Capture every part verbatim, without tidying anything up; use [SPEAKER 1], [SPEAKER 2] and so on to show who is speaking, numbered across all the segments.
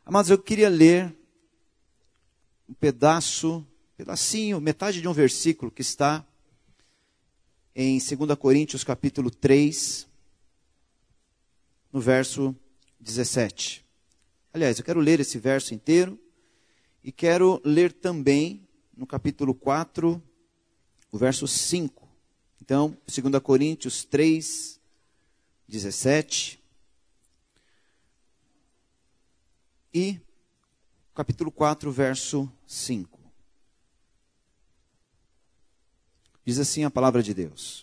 [SPEAKER 1] Amados, eu queria ler um pedaço, pedacinho, metade de um versículo que está em dois Coríntios capítulo três, no verso dezessete. Aliás, eu quero ler esse verso inteiro e quero ler também no capítulo quatro, o verso cinco. Então, dois Coríntios três, dezessete e capítulo quatro, verso cinco. Diz assim a palavra de Deus: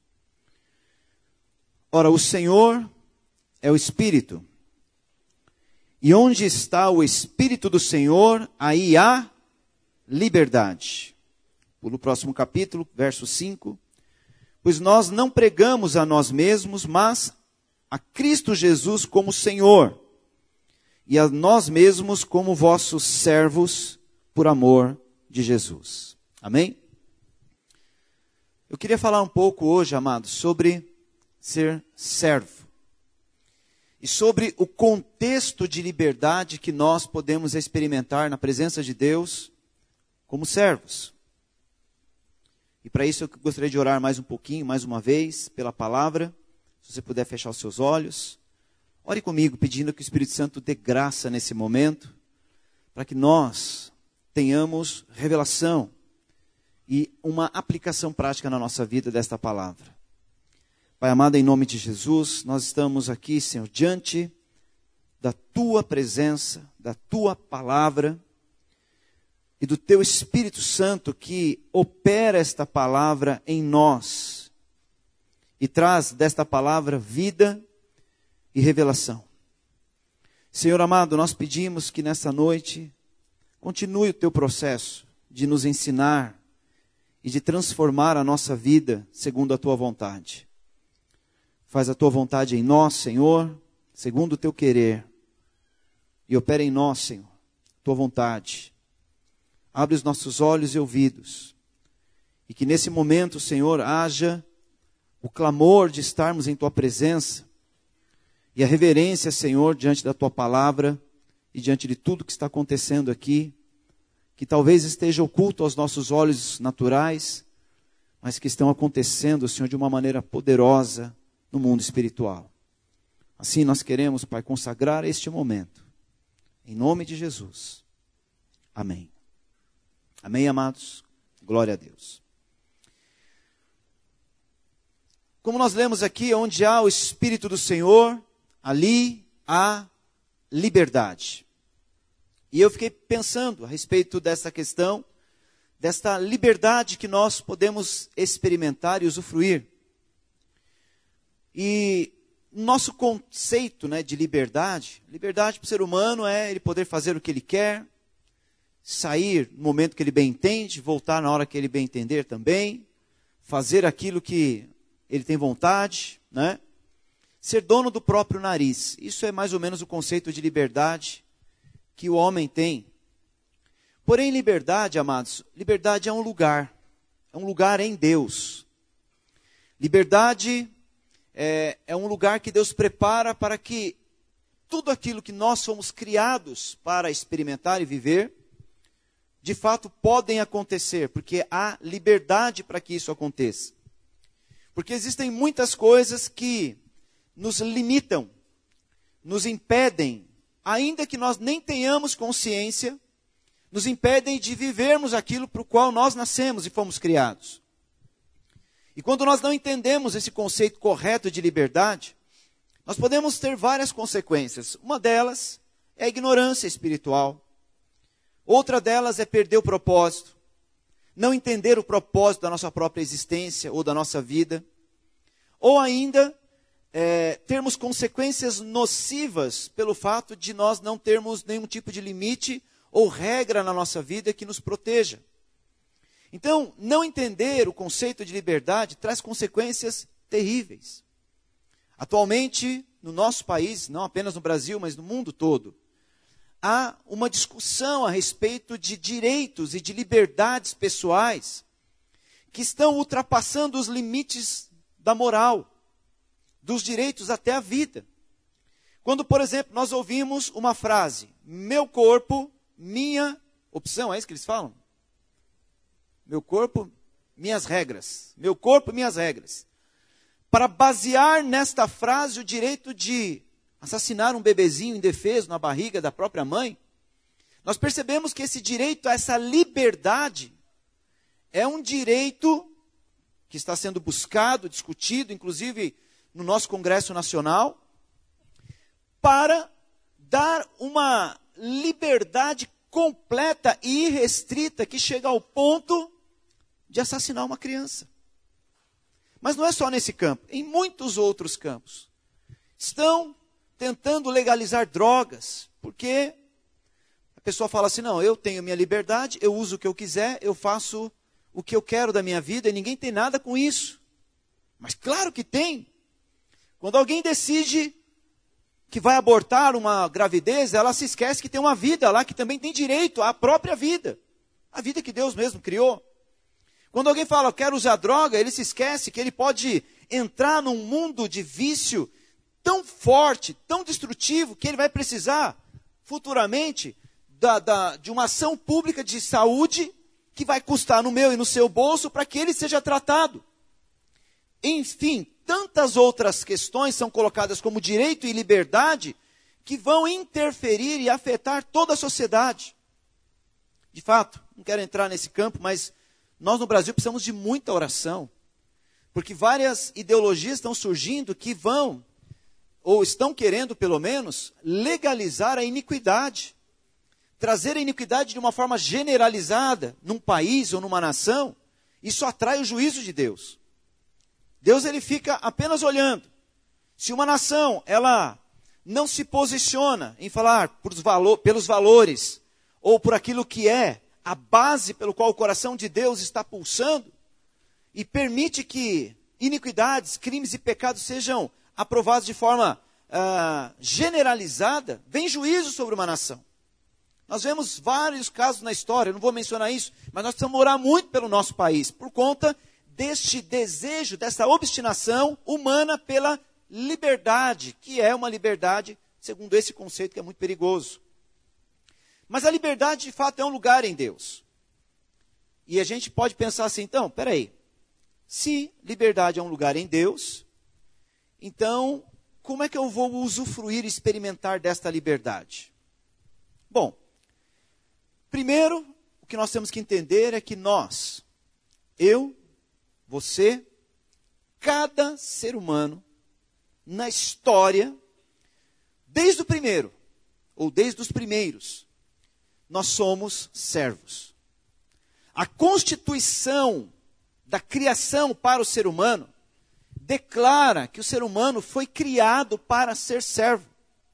[SPEAKER 1] Ora, o Senhor é o Espírito, e onde está o Espírito do Senhor, aí há liberdade. Pula o próximo capítulo, verso cinco. Pois nós não pregamos a nós mesmos, mas a Cristo Jesus como Senhor, e a nós mesmos como vossos servos, por amor de Jesus. Amém? Eu queria falar um pouco hoje, amados, sobre ser servo. E sobre o contexto de liberdade que nós podemos experimentar na presença de Deus como servos. E para isso eu gostaria de orar mais um pouquinho, mais uma vez, pela palavra. Se você puder fechar os seus olhos. Ore comigo, pedindo que o Espírito Santo dê graça nesse momento, para que nós tenhamos revelação e uma aplicação prática na nossa vida desta palavra. Pai amado, em nome de Jesus, nós estamos aqui, Senhor, diante da Tua presença, da Tua palavra e do Teu Espírito Santo que opera esta palavra em nós e traz desta palavra vida e revelação. Senhor amado, nós pedimos que nessa noite continue o Teu processo de nos ensinar e de transformar a nossa vida segundo a Tua vontade. Faz a Tua vontade em nós, Senhor, segundo o Teu querer. E opera em nós, Senhor, Tua vontade. Abre os nossos olhos e ouvidos. E que nesse momento, Senhor, haja o clamor de estarmos em Tua presença. E a reverência, Senhor, diante da Tua palavra e diante de tudo que está acontecendo aqui. Que talvez esteja oculto aos nossos olhos naturais, mas que estão acontecendo, Senhor, de uma maneira poderosa no mundo espiritual. Assim nós queremos, Pai, consagrar este momento. Em nome de Jesus. Amém. Amém, amados? Glória a Deus. Como nós lemos aqui, onde há o Espírito do Senhor, ali há liberdade. E eu fiquei pensando a respeito dessa questão, desta liberdade que nós podemos experimentar e usufruir. E o nosso conceito, né, de liberdade, liberdade para o ser humano é ele poder fazer o que ele quer, sair no momento que ele bem entende, voltar na hora que ele bem entender também, fazer aquilo que ele tem vontade, né? Ser dono do próprio nariz. Isso é mais ou menos o conceito de liberdade que o homem tem. Porém, liberdade, amados, liberdade é um lugar, é um lugar em Deus. Liberdade É, é um lugar que Deus prepara para que tudo aquilo que nós fomos criados para experimentar e viver, de fato podem acontecer, porque há liberdade para que isso aconteça. Porque existem muitas coisas que nos limitam, nos impedem, ainda que nós nem tenhamos consciência, nos impedem de vivermos aquilo para o qual nós nascemos e fomos criados. E quando nós não entendemos esse conceito correto de liberdade, nós podemos ter várias consequências. Uma delas é a ignorância espiritual. Outra delas é perder o propósito. Não entender o propósito da nossa própria existência ou da nossa vida. Ou ainda, é, termos consequências nocivas pelo fato de nós não termos nenhum tipo de limite ou regra na nossa vida que nos proteja. Então, não entender o conceito de liberdade traz consequências terríveis. Atualmente, no nosso país, não apenas no Brasil, mas no mundo todo, há uma discussão a respeito de direitos e de liberdades pessoais que estão ultrapassando os limites da moral, dos direitos até a vida. Quando, por exemplo, nós ouvimos uma frase, meu corpo, minha opção, é isso que eles falam? Meu corpo, minhas regras. Meu corpo, minhas regras. Para basear nesta frase o direito de assassinar um bebezinho indefeso na barriga da própria mãe, nós percebemos que esse direito a essa liberdade é um direito que está sendo buscado, discutido, inclusive no nosso Congresso Nacional, para dar uma liberdade completa e irrestrita que chega ao ponto de assassinar uma criança. Mas não é só nesse campo, em muitos outros campos. Estão tentando legalizar drogas, porque a pessoa fala assim, não, eu tenho minha liberdade, eu uso o que eu quiser, eu faço o que eu quero da minha vida e ninguém tem nada com isso. Mas claro que tem. Quando alguém decide que vai abortar uma gravidez, ela se esquece que tem uma vida lá que também tem direito à própria vida. A vida que Deus mesmo criou. Quando alguém fala, eu quero usar droga, ele se esquece que ele pode entrar num mundo de vício tão forte, tão destrutivo, que ele vai precisar, futuramente, da, da, de uma ação pública de saúde que vai custar no meu e no seu bolso para que ele seja tratado. Enfim, tantas outras questões são colocadas como direito e liberdade que vão interferir e afetar toda a sociedade. De fato, não quero entrar nesse campo, mas nós no Brasil precisamos de muita oração, porque várias ideologias estão surgindo que vão, ou estão querendo pelo menos, legalizar a iniquidade. Trazer a iniquidade de uma forma generalizada num país ou numa nação, isso atrai o juízo de Deus. Deus ele fica apenas olhando. Se uma nação ela não se posiciona em falar por valo, pelos valores ou por aquilo que é a base pelo qual o coração de Deus está pulsando e permite que iniquidades, crimes e pecados sejam aprovados de forma uh, generalizada, vem juízo sobre uma nação. Nós vemos vários casos na história, eu não vou mencionar isso, mas nós precisamos orar muito pelo nosso país, por conta deste desejo, dessa obstinação humana pela liberdade, que é uma liberdade, segundo esse conceito, que é muito perigoso. Mas a liberdade, de fato, é um lugar em Deus. E a gente pode pensar assim, então, peraí, se liberdade é um lugar em Deus, então, como é que eu vou usufruir e experimentar desta liberdade? Bom, primeiro, o que nós temos que entender é que nós, eu, você, cada ser humano, na história, desde o primeiro, ou desde os primeiros, nós somos servos. A constituição da criação para o ser humano declara que o ser humano foi criado para ser servo.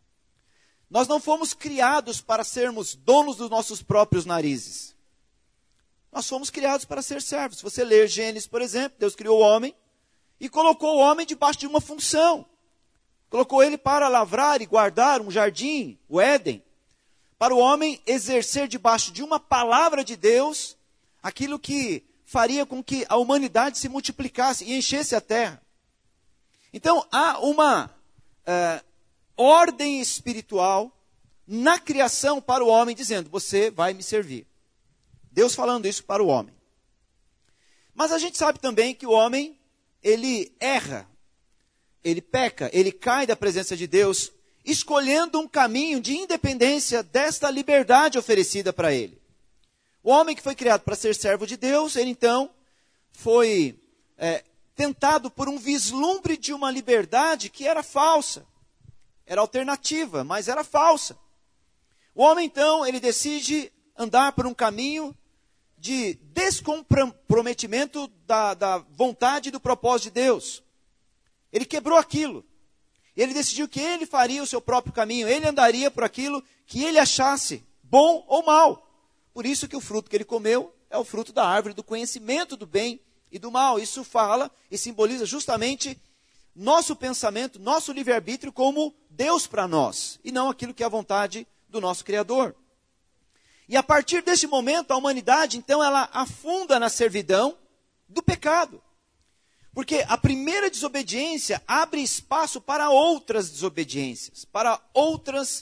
[SPEAKER 1] Nós não fomos criados para sermos donos dos nossos próprios narizes. Nós fomos criados para ser servos. Se você ler Gênesis, por exemplo, Deus criou o homem e colocou o homem debaixo de uma função. Colocou ele para lavrar e guardar um jardim, o Éden. Para o homem exercer debaixo de uma palavra de Deus aquilo que faria com que a humanidade se multiplicasse e enchesse a terra. Então, há uma uh, ordem espiritual na criação para o homem, dizendo, você vai me servir. Deus falando isso para o homem. Mas a gente sabe também que o homem, ele erra, ele peca, ele cai da presença de Deus, escolhendo um caminho de independência desta liberdade oferecida para ele. O homem que foi criado para ser servo de Deus, ele então foi é, tentado por um vislumbre de uma liberdade que era falsa. Era alternativa, mas era falsa. O homem então, ele decide andar por um caminho de descomprometimento da, da vontade e do propósito de Deus. Ele quebrou aquilo. Ele decidiu que ele faria o seu próprio caminho. Ele andaria por aquilo que ele achasse bom ou mal. Por isso que o fruto que ele comeu é o fruto da árvore do conhecimento do bem e do mal. Isso fala e simboliza justamente nosso pensamento, nosso livre-arbítrio como Deus para nós. E não aquilo que é a vontade do nosso Criador. E a partir desse momento, a humanidade, então, ela afunda na servidão do pecado. Porque a primeira desobediência abre espaço para outras desobediências, para outras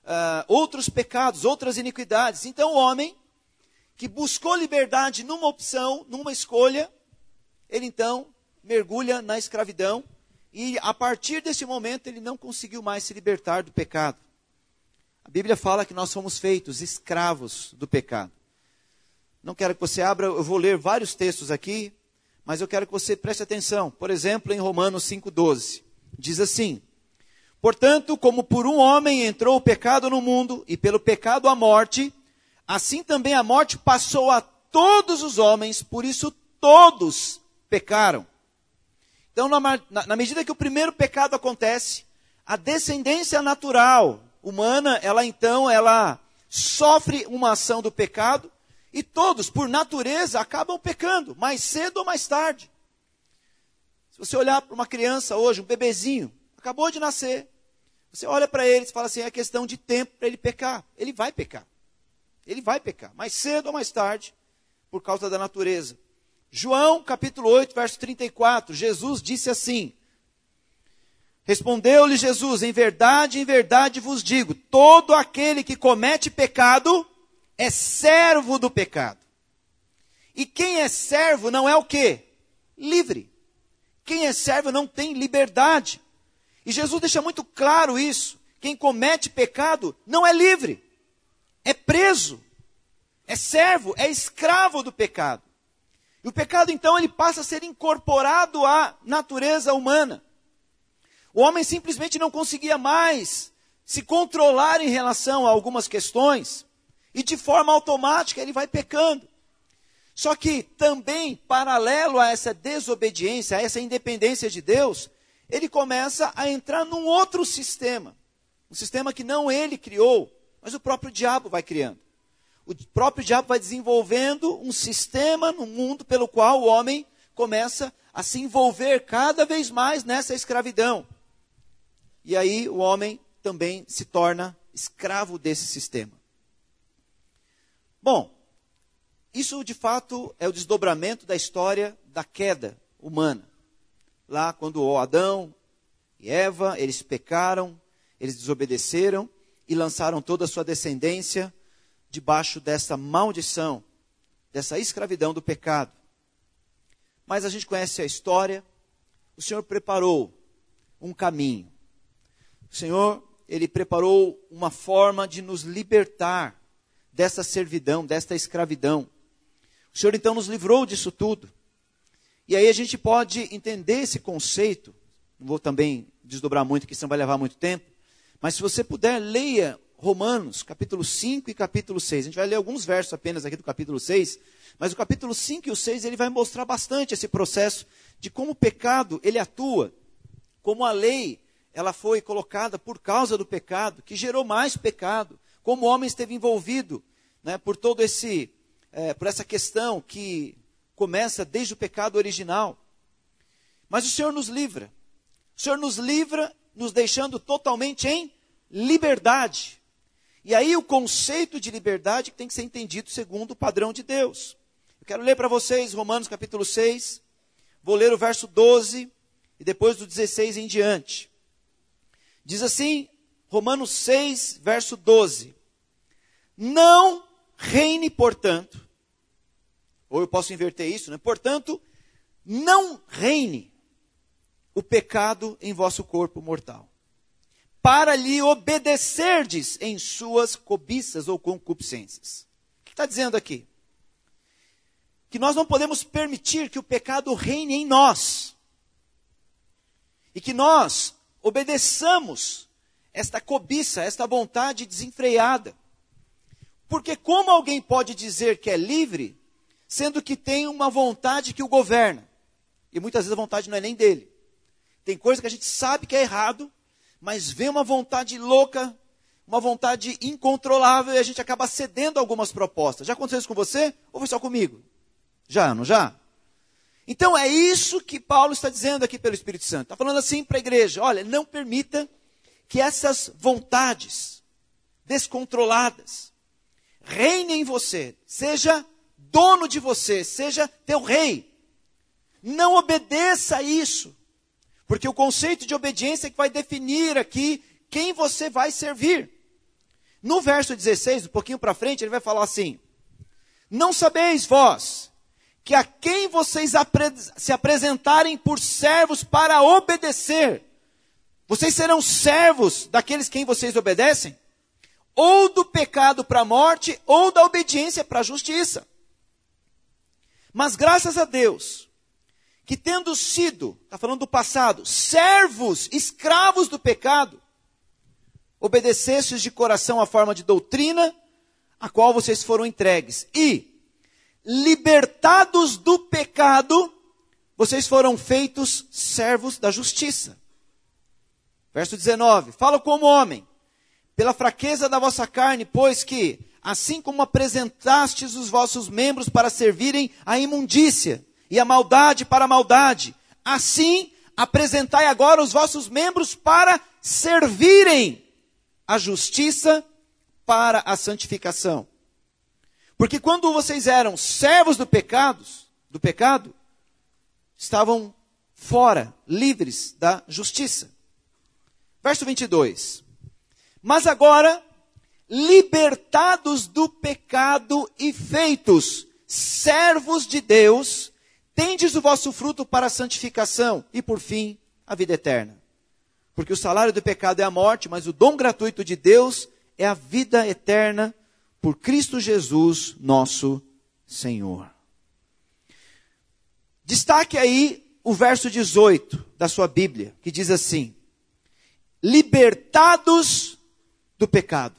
[SPEAKER 1] outros pecados, outras iniquidades. Então o homem que buscou liberdade numa opção, numa escolha, ele então mergulha na escravidão e a partir desse momento ele não conseguiu mais se libertar do pecado. A Bíblia fala que nós somos feitos escravos do pecado. Não quero que você abra, eu vou ler vários textos aqui, mas eu quero que você preste atenção. Por exemplo, em Romanos cinco, doze, diz assim: portanto, como por um homem entrou o pecado no mundo, e pelo pecado a morte, assim também a morte passou a todos os homens, por isso todos pecaram. Então, na, na, na medida que o primeiro pecado acontece, a descendência natural humana, ela então, ela sofre uma ação do pecado, e todos, por natureza, acabam pecando, mais cedo ou mais tarde. Se você olhar para uma criança hoje, um bebezinho, acabou de nascer, você olha para ele e fala assim, é questão de tempo para ele pecar. Ele vai pecar. Ele vai pecar, mais cedo ou mais tarde, por causa da natureza. João, capítulo oito, verso trinta e quatro, Jesus disse assim, respondeu-lhe Jesus, em verdade, em verdade vos digo, todo aquele que comete pecado é servo do pecado. E quem é servo não é o quê? Livre. Quem é servo não tem liberdade. E Jesus deixa muito claro isso. Quem comete pecado não é livre. É preso. É servo, é escravo do pecado. E o pecado então ele passa a ser incorporado à natureza humana. O homem simplesmente não conseguia mais se controlar em relação a algumas questões. E de forma automática ele vai pecando. Só que também, paralelo a essa desobediência, a essa independência de Deus, ele começa a entrar num outro sistema. Um sistema que não ele criou, mas o próprio diabo vai criando. O próprio diabo vai desenvolvendo um sistema no mundo pelo qual o homem começa a se envolver cada vez mais nessa escravidão. E aí o homem também se torna escravo desse sistema. Bom, isso de fato é o desdobramento da história da queda humana. Lá quando Adão e Eva, eles pecaram, eles desobedeceram e lançaram toda a sua descendência debaixo dessa maldição, dessa escravidão do pecado. Mas a gente conhece a história, o Senhor preparou um caminho. O Senhor, Ele preparou uma forma de nos libertar dessa servidão, desta escravidão. O Senhor então nos livrou disso tudo. E aí a gente pode entender esse conceito, não vou também desdobrar muito, que senão vai levar muito tempo, mas se você puder, leia Romanos, capítulo cinco e capítulo seis. A gente vai ler alguns versos apenas aqui do capítulo seis, mas o capítulo cinco e o seis, ele vai mostrar bastante esse processo de como o pecado, ele atua, como a lei, ela foi colocada por causa do pecado, que gerou mais pecado, como o homem esteve envolvido, né, por todo esse, é, por essa questão que começa desde o pecado original. Mas o Senhor nos livra. O Senhor nos livra, nos deixando totalmente em liberdade. E aí o conceito de liberdade tem que ser entendido segundo o padrão de Deus. Eu quero ler para vocês Romanos capítulo seis, vou ler o verso doze e depois do dezesseis em diante. Diz assim, Romanos seis, verso doze. Não reine, portanto, ou eu posso inverter isso, né? Portanto, não reine o pecado em vosso corpo mortal, para lhe obedecerdes em suas cobiças ou concupiscências. O que está dizendo aqui? Que nós não podemos permitir que o pecado reine em nós. E que nós obedeçamos esta cobiça, esta vontade desenfreada. Porque como alguém pode dizer que é livre, sendo que tem uma vontade que o governa? E muitas vezes a vontade não é nem dele. Tem coisa que a gente sabe que é errado, mas vem uma vontade louca, uma vontade incontrolável, e a gente acaba cedendo a algumas propostas. Já aconteceu isso com você? Ou foi só comigo? Já, não já? Então é isso que Paulo está dizendo aqui pelo Espírito Santo. Está falando assim para a igreja, olha, não permita que essas vontades descontroladas reinem em você, seja dono de você, seja teu rei. Não obedeça a isso, porque o conceito de obediência é que vai definir aqui quem você vai servir. No verso dezesseis, um pouquinho para frente, ele vai falar assim: não sabeis vós que a quem vocês apre- se apresentarem por servos para obedecer, vocês serão servos daqueles quem vocês obedecem? Ou do pecado para a morte, ou da obediência para a justiça. Mas graças a Deus, que tendo sido, está falando do passado, servos, escravos do pecado, obedecestes de coração à forma de doutrina, a qual vocês foram entregues. E, libertados do pecado, vocês foram feitos servos da justiça. Verso dezenove, falo como homem, pela fraqueza da vossa carne, pois que, assim como apresentastes os vossos membros para servirem à imundícia, e a maldade para a maldade, assim apresentai agora os vossos membros para servirem a justiça para a santificação. Porque quando vocês eram servos do pecado, do pecado, estavam fora, livres da justiça. Verso vinte e dois. Mas agora, libertados do pecado e feitos servos de Deus, tendes o vosso fruto para a santificação e, por fim, a vida eterna. Porque o salário do pecado é a morte, mas o dom gratuito de Deus é a vida eterna por Cristo Jesus, nosso Senhor. Destaque aí o verso dezoito da sua Bíblia, que diz assim: libertados do pecado.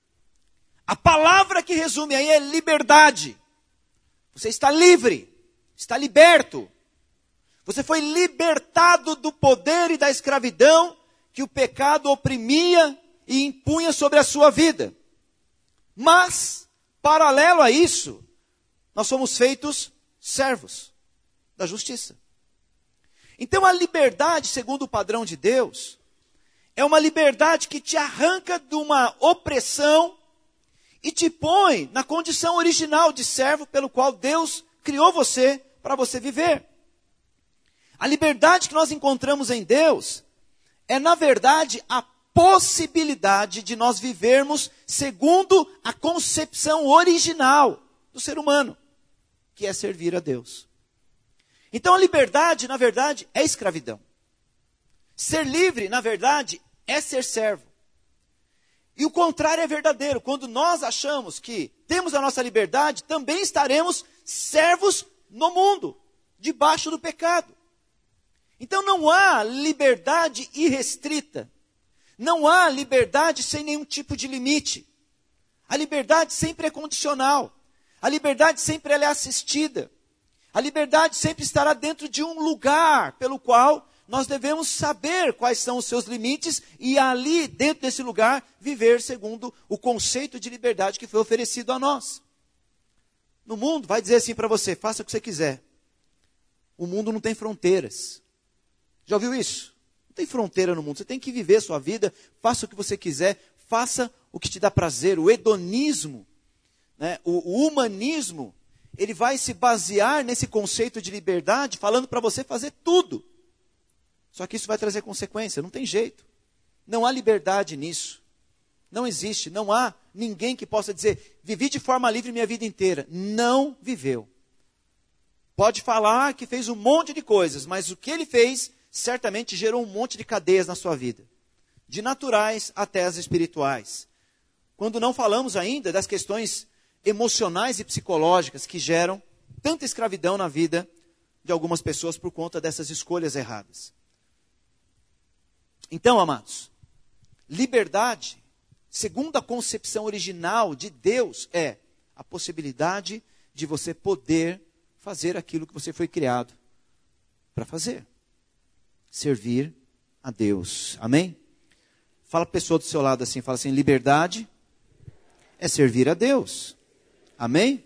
[SPEAKER 1] A palavra que resume aí é liberdade. Você está livre, está liberto. Você foi libertado do poder e da escravidão que o pecado oprimia e impunha sobre a sua vida. Mas, paralelo a isso, nós somos feitos servos da justiça. Então a liberdade, segundo o padrão de Deus, é uma liberdade que te arranca de uma opressão e te põe na condição original de servo pelo qual Deus criou você para você viver. A liberdade que nós encontramos em Deus é, na verdade, a possibilidade de nós vivermos segundo a concepção original do ser humano, que é servir a Deus. Então a liberdade, na verdade, é escravidão. Ser livre, na verdade, é ser servo. E o contrário é verdadeiro. Quando nós achamos que temos a nossa liberdade, também estaremos servos no mundo, debaixo do pecado. Então não há liberdade irrestrita. Não há liberdade sem nenhum tipo de limite. A liberdade sempre é condicional. A liberdade sempre ela é assistida. A liberdade sempre estará dentro de um lugar pelo qual nós devemos saber quais são os seus limites e ali, dentro desse lugar, viver segundo o conceito de liberdade que foi oferecido a nós. No mundo, vai dizer assim para você: faça o que você quiser. O mundo não tem fronteiras. Já ouviu isso? Não tem fronteira no mundo. Você tem que viver a sua vida, faça o que você quiser, faça o que te dá prazer. O hedonismo, né, o, o humanismo, ele vai se basear nesse conceito de liberdade, falando para você fazer tudo. Só que isso vai trazer consequência, não tem jeito. Não há liberdade nisso. Não existe, não há ninguém que possa dizer: vivi de forma livre minha vida inteira. Não viveu. Pode falar que fez um monte de coisas, mas o que ele fez certamente gerou um monte de cadeias na sua vida. De naturais até as espirituais. Quando não falamos ainda das questões emocionais e psicológicas que geram tanta escravidão na vida de algumas pessoas por conta dessas escolhas erradas. Então, amados, liberdade, segundo a concepção original de Deus, é a possibilidade de você poder fazer aquilo que você foi criado para fazer. Servir a Deus. Amém? Fala a pessoa do seu lado assim, fala assim: liberdade é servir a Deus. Amém?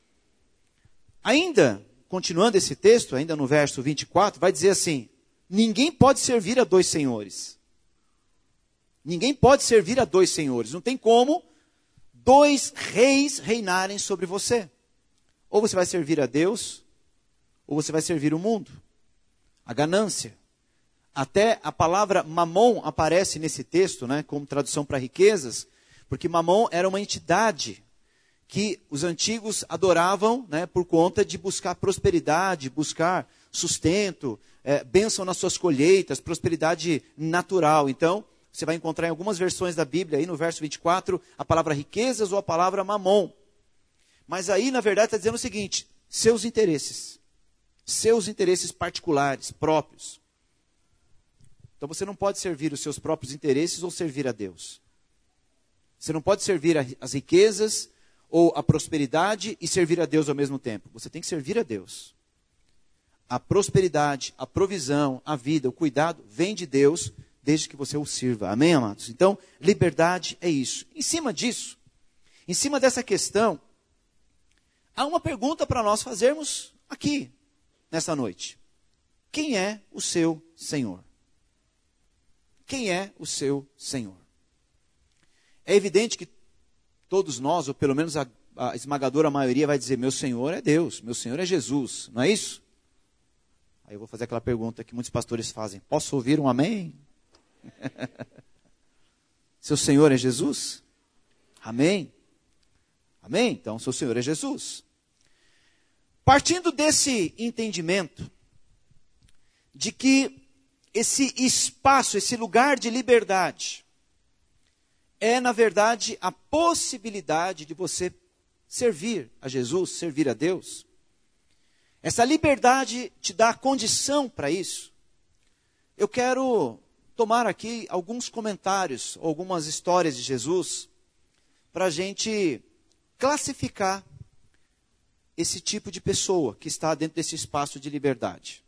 [SPEAKER 1] Ainda, continuando esse texto, ainda no verso vinte e quatro, vai dizer assim: ninguém pode servir a dois senhores. Ninguém pode servir a dois senhores. Não tem como dois reis reinarem sobre você. Ou você vai servir a Deus, ou você vai servir o mundo. A ganância. Até a palavra mamon aparece nesse texto, né, como tradução para riquezas, Porque Mamon era uma entidade que os antigos adoravam, né, por conta de buscar prosperidade, buscar sustento, é, bênção nas suas colheitas, prosperidade natural. Então, você vai encontrar em algumas versões da Bíblia, aí no verso vinte e quatro, a palavra riquezas ou a palavra mamon. Mas aí, na verdade, está dizendo o seguinte: seus interesses. Seus interesses particulares, próprios. Então você não pode servir os seus próprios interesses ou servir a Deus. Você não pode servir a, as riquezas ou a prosperidade e servir a Deus ao mesmo tempo. Você tem que servir a Deus. A prosperidade, a provisão, a vida, o cuidado vem de Deus, desde que você o sirva. Amém, amados? Então, liberdade é isso. Em cima disso, em cima dessa questão, há uma pergunta para nós fazermos aqui, nessa noite. Quem é o seu Senhor? Quem é o seu Senhor? É evidente que todos nós, ou pelo menos a, a esmagadora maioria, vai dizer: meu Senhor é Deus, meu Senhor é Jesus, não é isso? Aí eu vou fazer aquela pergunta que muitos pastores fazem: posso ouvir um amém? Seu Senhor é Jesus? Amém? Amém? Então, seu Senhor é Jesus. Partindo desse entendimento de que esse espaço, esse lugar de liberdade, é, na verdade, a possibilidade de você servir a Jesus, servir a Deus. Essa liberdade te dá condição para isso. Eu quero tomar aqui alguns comentários, algumas histórias de Jesus, para a gente classificar esse tipo de pessoa que está dentro desse espaço de liberdade.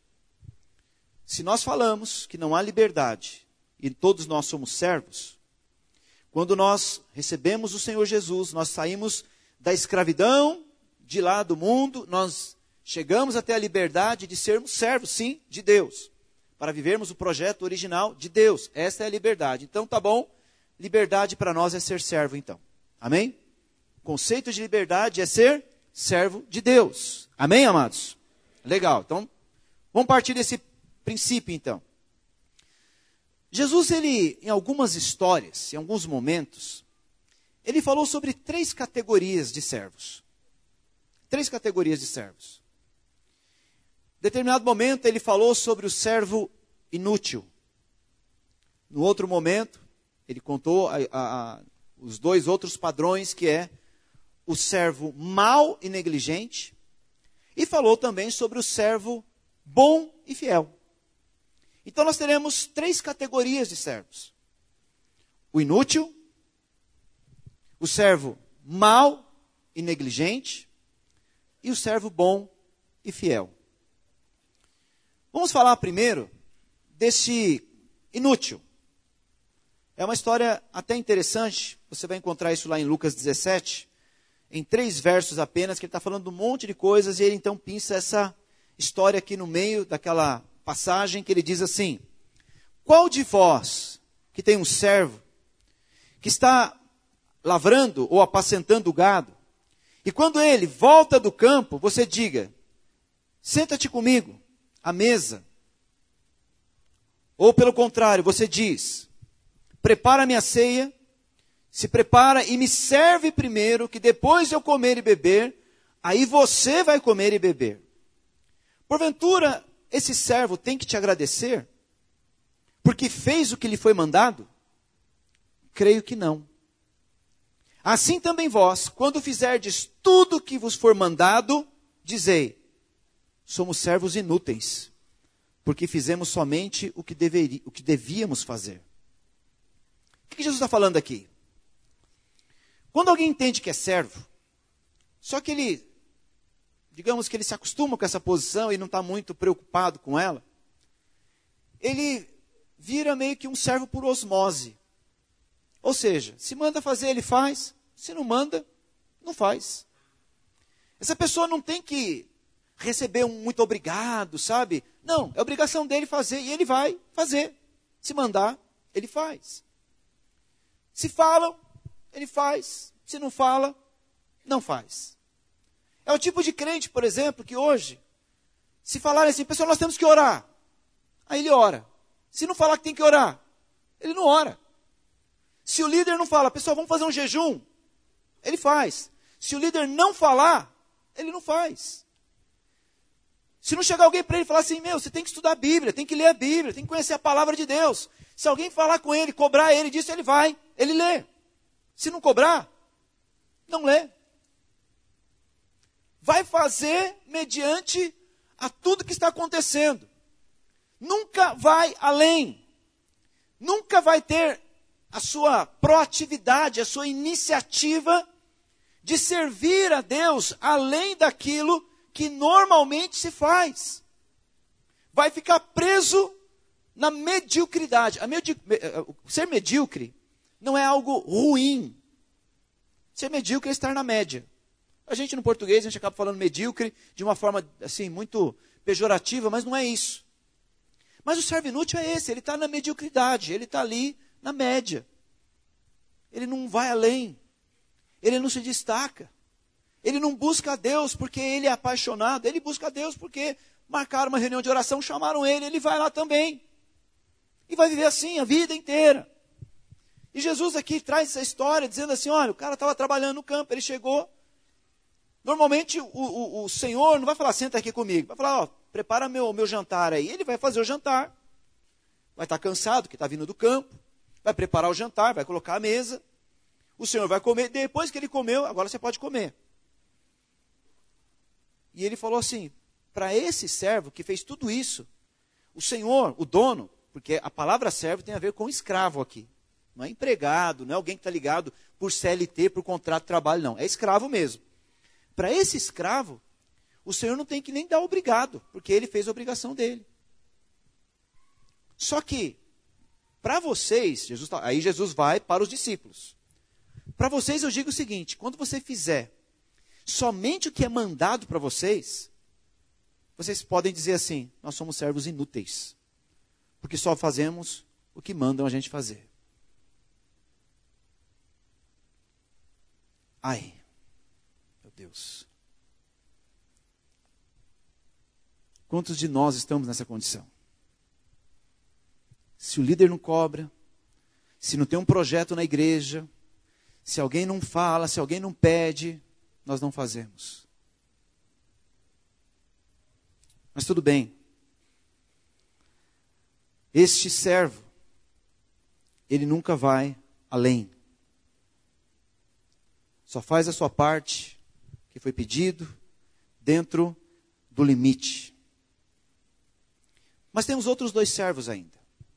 [SPEAKER 1] Se nós falamos que não há liberdade e todos nós somos servos, quando nós recebemos o Senhor Jesus, nós saímos da escravidão de lá do mundo, nós chegamos até a liberdade de sermos servos, sim, de Deus, para vivermos o projeto original de Deus. Essa é a liberdade. Então, tá bom, liberdade para nós é ser servo, então. Amém? O conceito de liberdade é ser servo de Deus. Amém, amados? Legal. Então, vamos partir desse princípio, então. Jesus, ele, em algumas histórias, em alguns momentos, ele falou sobre três categorias de servos. Três categorias de servos. Em determinado momento, ele falou sobre o servo inútil. No outro momento, ele contou a, a, a, os dois outros padrões, que é o servo mau e negligente, e falou também sobre o servo bom e fiel. Então nós teremos três categorias de servos: o inútil, o servo mau e negligente, e o servo bom e fiel. Vamos falar primeiro desse inútil. É uma história até interessante, você vai encontrar isso lá em Lucas dezessete, em três versos apenas, que ele está falando de um monte de coisas, e ele então pinça essa história aqui no meio daquela passagem, que ele diz assim: qual de vós que tem um servo que está lavrando ou apacentando o gado, e quando ele volta do campo, você diga: senta-te comigo à mesa? Ou pelo contrário, você diz: prepara minha ceia, se prepara e me serve primeiro, que depois de eu comer e beber, aí você vai comer e beber. Porventura, esse servo tem que te agradecer porque fez o que lhe foi mandado? Creio que não. Assim também vós, quando fizerdes tudo o que vos for mandado, dizei: somos servos inúteis, porque fizemos somente o que, deveri, o que devíamos fazer. O que Jesus está falando aqui? Quando alguém entende que é servo, só que ele, digamos que ele se acostuma com essa posição e não está muito preocupado com ela, ele vira meio que um servo por osmose. Ou seja, se manda fazer, ele faz. Se não manda, não faz. Essa pessoa não tem que receber um muito obrigado, sabe? Não, é obrigação dele fazer e ele vai fazer. Se mandar, ele faz. Se falam, ele faz. Se não fala, não faz. É o tipo de crente, por exemplo, que hoje, se falarem assim: pessoal, nós temos que orar, aí ele ora. Se não falar que tem que orar, ele não ora. Se o líder não fala, pessoal, vamos fazer um jejum, ele faz. Se o líder não falar, ele não faz. Se não chegar alguém para ele e falar assim, meu, você tem que estudar a Bíblia, tem que ler a Bíblia, tem que conhecer a palavra de Deus. Se alguém falar com ele, cobrar ele disso, ele vai, ele lê. Se não cobrar, não lê. Vai fazer mediante a tudo que está acontecendo. Nunca vai além. Nunca vai ter a sua proatividade, a sua iniciativa de servir a Deus além daquilo que normalmente se faz. Vai ficar preso na mediocridade. A medi- Ser medíocre não é algo ruim. Ser medíocre é estar na média. A gente no português, a gente acaba falando medíocre de uma forma assim muito pejorativa, mas não é isso. Mas o servo inútil é esse, ele está na mediocridade, ele está ali na média. Ele não vai além, ele não se destaca. Ele não busca a Deus porque ele é apaixonado, ele busca a Deus porque marcaram uma reunião de oração, chamaram ele, ele vai lá também. E vai viver assim a vida inteira. E Jesus aqui traz essa história dizendo assim, olha, o cara estava trabalhando no campo, ele chegou. Normalmente o, o, o Senhor não vai falar, senta aqui comigo. Vai falar, ó, prepara meu, meu jantar aí. Ele vai fazer o jantar. Vai estar cansado, que está vindo do campo. Vai preparar o jantar, vai colocar a mesa. O Senhor vai comer. Depois que ele comeu, agora você pode comer. E ele falou assim, para esse servo que fez tudo isso, o Senhor, o dono, porque a palavra servo tem a ver com escravo aqui. Não é empregado, não é alguém que está ligado por C L T, por contrato de trabalho, não. É escravo mesmo. Para esse escravo, o Senhor não tem que nem dar obrigado, porque ele fez a obrigação dele. Só que, para vocês, Jesus tá, aí Jesus vai para os discípulos. Para vocês eu digo o seguinte, quando você fizer somente o que é mandado para vocês, vocês podem dizer assim, nós somos servos inúteis, porque só fazemos o que mandam a gente fazer. Ai, meu Deus. Quantos de nós estamos nessa condição? Se o líder não cobra, se não tem um projeto na igreja, se alguém não fala, se alguém não pede, nós não fazemos. Mas tudo bem. Este servo, ele nunca vai além. Só faz a sua parte que foi pedido dentro do limite. Mas temos outros dois servos ainda.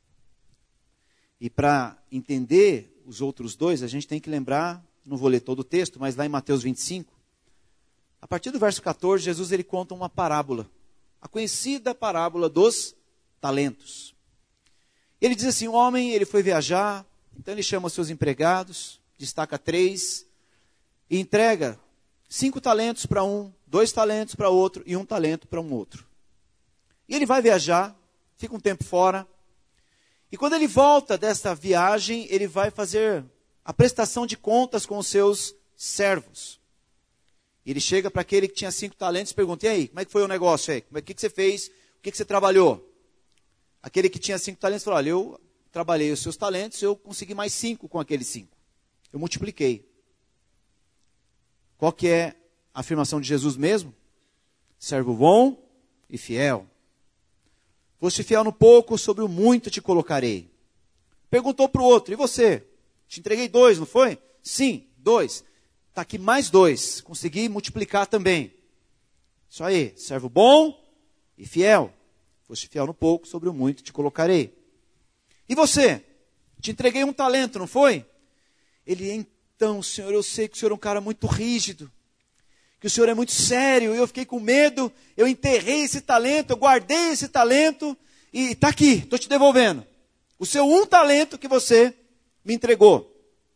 [SPEAKER 1] E para entender os outros dois, a gente tem que lembrar, não vou ler todo o texto, mas lá em Mateus vinte e cinco, a partir do verso catorze, Jesus ele conta uma parábola. A conhecida parábola dos talentos. Ele diz assim, o homem ele foi viajar, então ele chama os seus empregados, destaca três, e entrega cinco talentos para um, dois talentos para outro e um talento para um outro. E ele vai viajar, fica um tempo fora, e quando ele volta dessa viagem, ele vai fazer a prestação de contas com os seus servos. E ele chega para aquele que tinha cinco talentos e pergunta, e aí, como é que foi o negócio aí? Como é, o que, que você fez? O que, que você trabalhou? Aquele que tinha cinco talentos falou, olha, eu trabalhei os seus talentos, eu consegui mais cinco com aqueles cinco. Eu multipliquei. Qual que é a afirmação de Jesus mesmo? Servo bom e fiel. Foste fiel no pouco, sobre o muito te colocarei. Perguntou para o outro, e você? Te entreguei dois, não foi? Sim, dois. Está aqui mais dois. Consegui multiplicar também. Isso aí, servo bom e fiel. Foste fiel no pouco, sobre o muito te colocarei. E você? Te entreguei um talento, não foi? Ele, então, Senhor, eu sei que o Senhor é um cara muito rígido. Que o Senhor é muito sério. Eu fiquei com medo. Eu enterrei esse talento, eu guardei esse talento. E está aqui, estou te devolvendo. O seu um talento que você me entregou.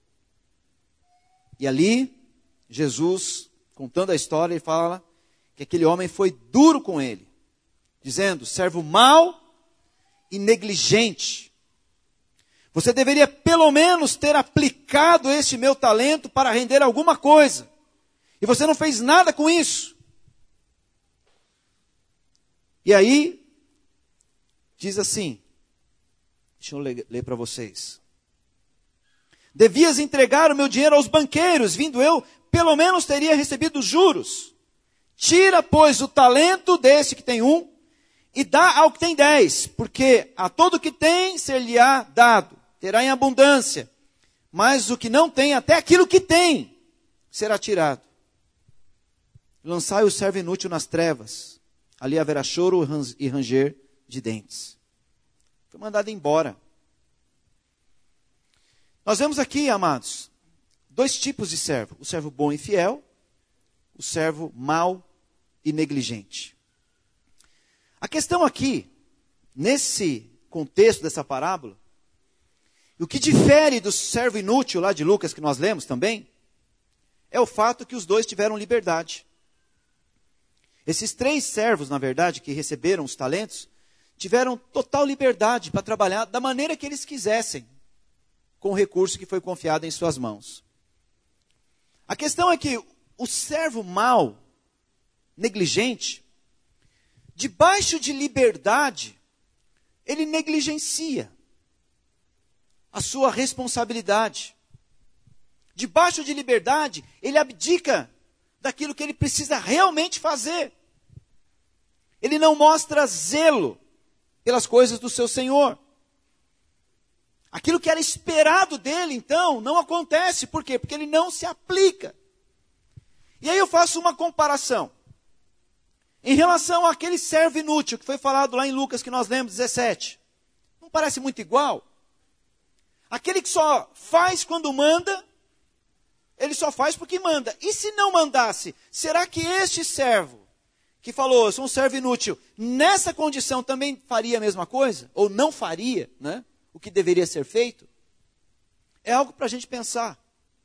[SPEAKER 1] E ali, Jesus, contando a história, ele fala que aquele homem foi duro com ele. Dizendo, servo mau e negligente. Você deveria pelo menos ter aplicado este meu talento para render alguma coisa. E você não fez nada com isso. E aí, diz assim, deixa eu ler, ler para vocês. Devias entregar o meu dinheiro aos banqueiros, vindo eu, pelo menos teria recebido juros. Tira, pois, o talento desse que tem um, e dá ao que tem dez, porque a todo que tem ser-lhe-á dado, terá em abundância, mas o que não tem, até aquilo que tem, será tirado. Lançai o servo inútil nas trevas, ali haverá choro e ranger de dentes. Foi mandado embora. Nós vemos aqui, amados, dois tipos de servo. O servo bom e fiel, o servo mau e negligente. A questão aqui, nesse contexto dessa parábola, o que difere do servo inútil lá de Lucas, que nós lemos também, é o fato que os dois tiveram liberdade. Esses três servos, na verdade, que receberam os talentos, tiveram total liberdade para trabalhar da maneira que eles quisessem, com o recurso que foi confiado em suas mãos. A questão é que o servo mau, negligente, debaixo de liberdade, ele negligencia a sua responsabilidade. Debaixo de liberdade, ele abdica daquilo que ele precisa realmente fazer. Ele não mostra zelo pelas coisas do seu Senhor. Aquilo que era esperado dele, então, não acontece. Por quê? Porque ele não se aplica. E aí eu faço uma comparação. Em relação àquele servo inútil, que foi falado lá em Lucas, que nós lemos, dezessete. Não parece muito igual? Aquele que só faz quando manda, ele só faz porque manda. E se não mandasse, será que este servo, que falou, eu sou um servo inútil, nessa condição também faria a mesma coisa? Ou não faria, né? O que deveria ser feito? É algo para a gente pensar.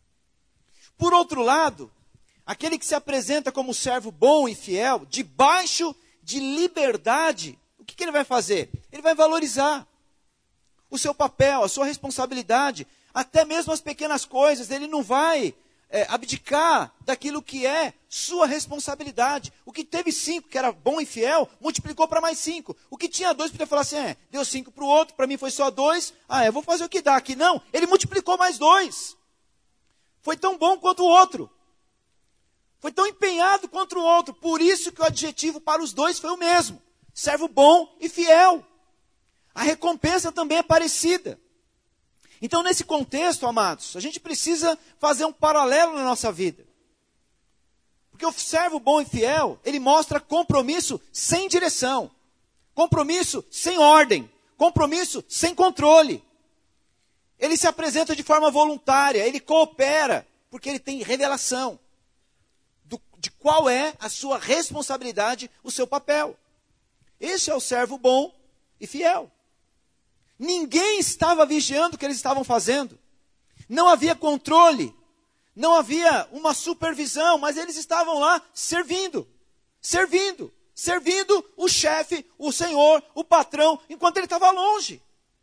[SPEAKER 1] Por outro lado, aquele que se apresenta como servo bom e fiel, debaixo de liberdade, o que, que ele vai fazer? Ele vai valorizar o seu papel, a sua responsabilidade, até mesmo as pequenas coisas. Ele não vai é, abdicar daquilo que é sua responsabilidade. O que teve cinco, que era bom e fiel, multiplicou para mais cinco. O que tinha dois, podia falar assim, é, deu cinco para o outro, para mim foi só dois, ah, eu vou fazer o que dá aqui. Não, ele multiplicou mais dois. Foi tão bom quanto o outro. Foi tão empenhado quanto o outro. Por isso que o adjetivo para os dois foi o mesmo. Servo bom e fiel. A recompensa também é parecida. Então, nesse contexto, amados, a gente precisa fazer um paralelo na nossa vida. Porque o servo bom e fiel, ele mostra compromisso sem direção. Compromisso sem ordem. Compromisso sem controle. Ele se apresenta de forma voluntária, ele coopera, porque ele tem revelação do, de qual é a sua responsabilidade, o seu papel. Esse é o servo bom e fiel. Ninguém estava vigiando o que eles estavam fazendo. Não havia controle. Não havia uma supervisão, mas eles estavam lá servindo. Servindo. Servindo o chefe, o senhor, o patrão, enquanto ele estava longe.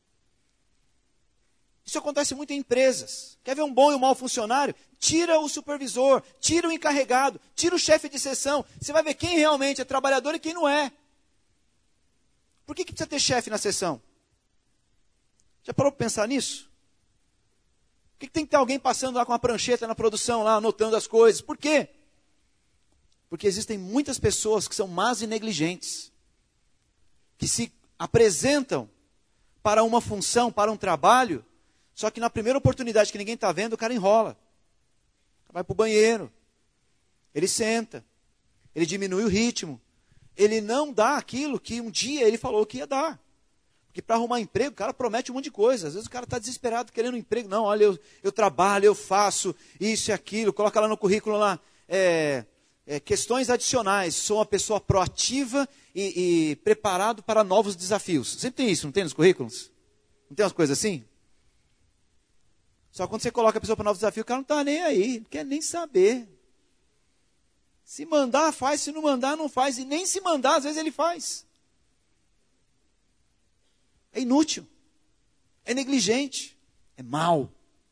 [SPEAKER 1] Isso acontece muito em empresas. Quer ver um bom e um mau funcionário? Tira o supervisor, tira o encarregado, tira o chefe de seção. Você vai ver quem realmente é trabalhador e quem não é. Por que, que precisa ter chefe na seção? Já parou para pensar nisso? Por que, que tem que ter alguém passando lá com uma prancheta na produção, lá anotando as coisas? Por quê? Porque existem muitas pessoas que são más e negligentes, que se apresentam para uma função, para um trabalho, só que na primeira oportunidade que ninguém está vendo, o cara enrola. Vai para o banheiro, ele senta, ele diminui o ritmo, ele não dá aquilo que um dia ele falou que ia dar. Porque para arrumar emprego, o cara promete um monte de coisa. Às vezes o cara está desesperado querendo um emprego. Não, olha, eu, eu trabalho, eu faço isso e aquilo. Coloca lá no currículo lá, é, é, questões adicionais. Sou uma pessoa proativa e, e preparado para novos desafios. Sempre tem isso, não tem nos currículos? Não tem umas coisas assim? Só quando você coloca a pessoa para novos desafios, o cara não está nem aí, não quer nem saber. Se mandar, faz. Se não mandar, não faz. E nem se mandar, às vezes ele faz. É inútil, é negligente, é mau.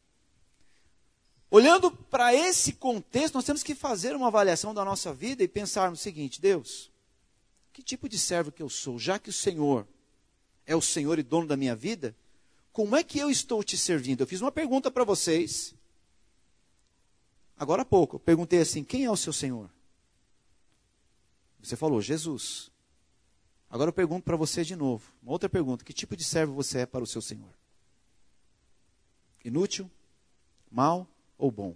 [SPEAKER 1] Olhando para esse contexto, nós temos que fazer uma avaliação da nossa vida e pensar no seguinte: Deus, que tipo de servo que eu sou? Já que o Senhor é o Senhor e dono da minha vida, como é que eu estou te servindo? Eu fiz uma pergunta para vocês, agora há pouco, eu perguntei assim, quem é o seu Senhor? Você falou, Jesus. Agora eu pergunto para você de novo, uma outra pergunta, que tipo de servo você é para o seu Senhor? Inútil, mal ou bom?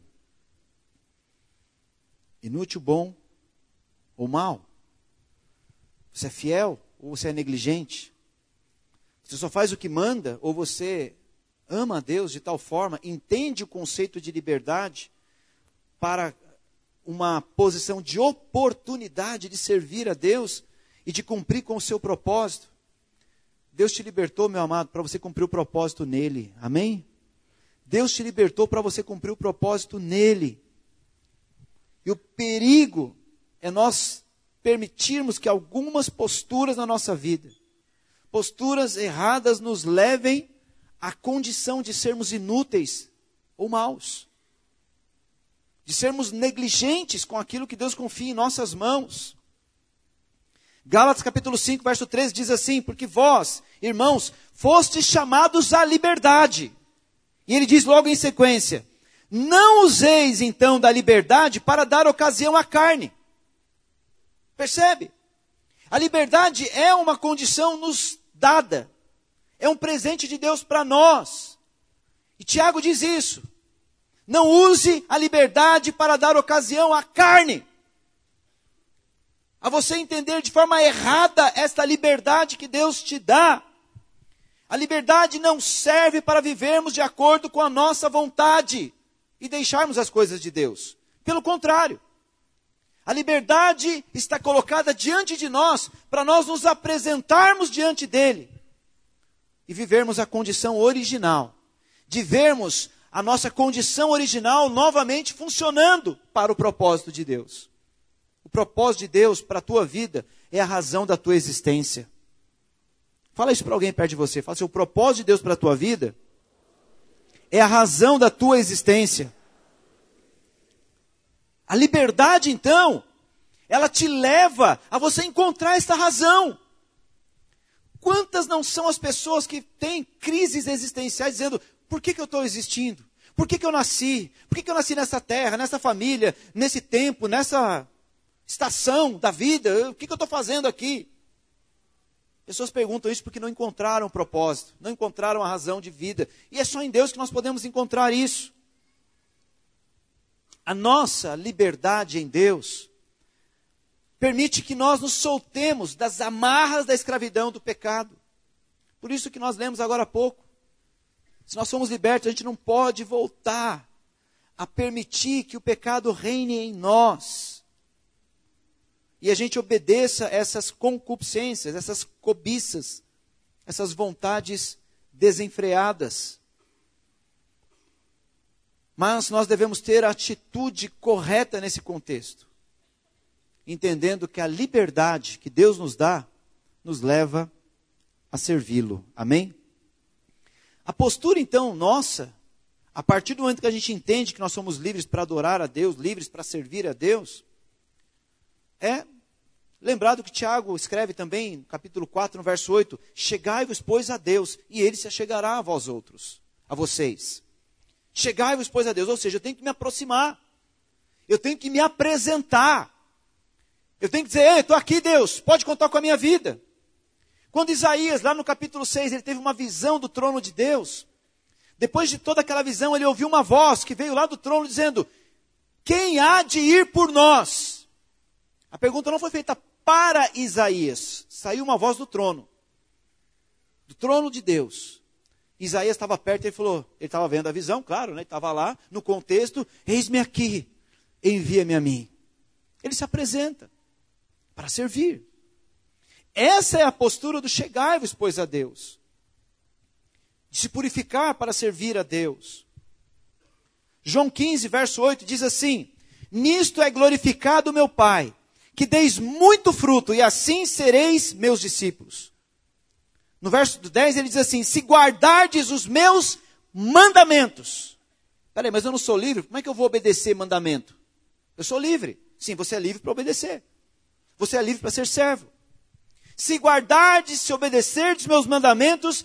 [SPEAKER 1] Inútil, bom ou mal? Você é fiel ou você é negligente? Você só faz o que manda ou você ama a Deus de tal forma, entende o conceito de liberdade para uma posição de oportunidade de servir a Deus e de cumprir com o seu propósito? Deus te libertou, meu amado, para você cumprir o propósito nele. Amém? Deus te libertou para você cumprir o propósito nele. E o perigo é nós permitirmos que algumas posturas na nossa vida, posturas erradas, nos levem à condição de sermos inúteis ou maus. De sermos negligentes com aquilo que Deus confia em nossas mãos. Gálatas capítulo cinco, verso treze diz assim, porque vós, irmãos, fostes chamados à liberdade. E ele diz logo em sequência, não useis então da liberdade para dar ocasião à carne. Percebe? A liberdade é uma condição nos dada. É um presente de Deus para nós. E Tiago diz isso. Não use a liberdade para dar ocasião à carne. A você entender de forma errada esta liberdade que Deus te dá. A liberdade não serve para vivermos de acordo com a nossa vontade e deixarmos as coisas de Deus. Pelo contrário, a liberdade está colocada diante de nós para nós nos apresentarmos diante dele e vivermos a condição original, de vermos a nossa condição original novamente funcionando para o propósito de Deus. O propósito de Deus para a tua vida é a razão da tua existência. Fala isso para alguém perto de você. Fala assim, o propósito de Deus para a tua vida é a razão da tua existência. A liberdade, então, ela te leva a você encontrar esta razão. Quantas não são as pessoas que têm crises existenciais dizendo, por que, que eu estou existindo? Por que, que eu nasci? Por que, que eu nasci nessa terra, nessa família, nesse tempo, nessa estação da vida? O que, que eu estou fazendo aqui? Pessoas perguntam isso porque não encontraram o propósito, não encontraram a razão de vida. E é só em Deus que nós podemos encontrar isso. A nossa liberdade em Deus permite que nós nos soltemos das amarras da escravidão do pecado. Por isso que nós lemos agora há pouco. Se nós somos libertos, a gente não pode voltar a permitir que o pecado reine em nós. E a gente obedeça essas concupiscências, essas cobiças, essas vontades desenfreadas. Mas nós devemos ter a atitude correta nesse contexto. Entendendo que a liberdade que Deus nos dá, nos leva a servi-lo. Amém? A postura, então, nossa, a partir do momento que a gente entende que nós somos livres para adorar a Deus, livres para servir a Deus, é lembrado que Tiago escreve também, no capítulo quatro, no verso oito, chegai-vos, pois, a Deus, e ele se achegará a vós outros, a vocês. Chegai-vos, pois, a Deus, ou seja, eu tenho que me aproximar, eu tenho que me apresentar, eu tenho que dizer, ei, estou aqui, Deus, pode contar com a minha vida. Quando Isaías, lá no capítulo seis, ele teve uma visão do trono de Deus, depois de toda aquela visão, ele ouviu uma voz que veio lá do trono dizendo, quem há de ir por nós? A pergunta não foi feita para Isaías, saiu uma voz do trono, do trono de Deus. Isaías estava perto e ele falou, ele estava vendo a visão, claro, né? Ele estava lá no contexto, eis-me aqui, envia-me a mim. Ele se apresenta para servir. Essa é a postura do chegai-vos, pois, a Deus. De se purificar para servir a Deus. João quinze, verso oito, diz assim, nisto é glorificado o meu Pai, que deis muito fruto, e assim sereis meus discípulos. No verso dez ele diz assim, se guardardes os meus mandamentos. Peraí, mas eu não sou livre? Como é que eu vou obedecer mandamento? Eu sou livre. Sim, você é livre para obedecer. Você é livre para ser servo. Se guardardes, se obedecerdes meus mandamentos,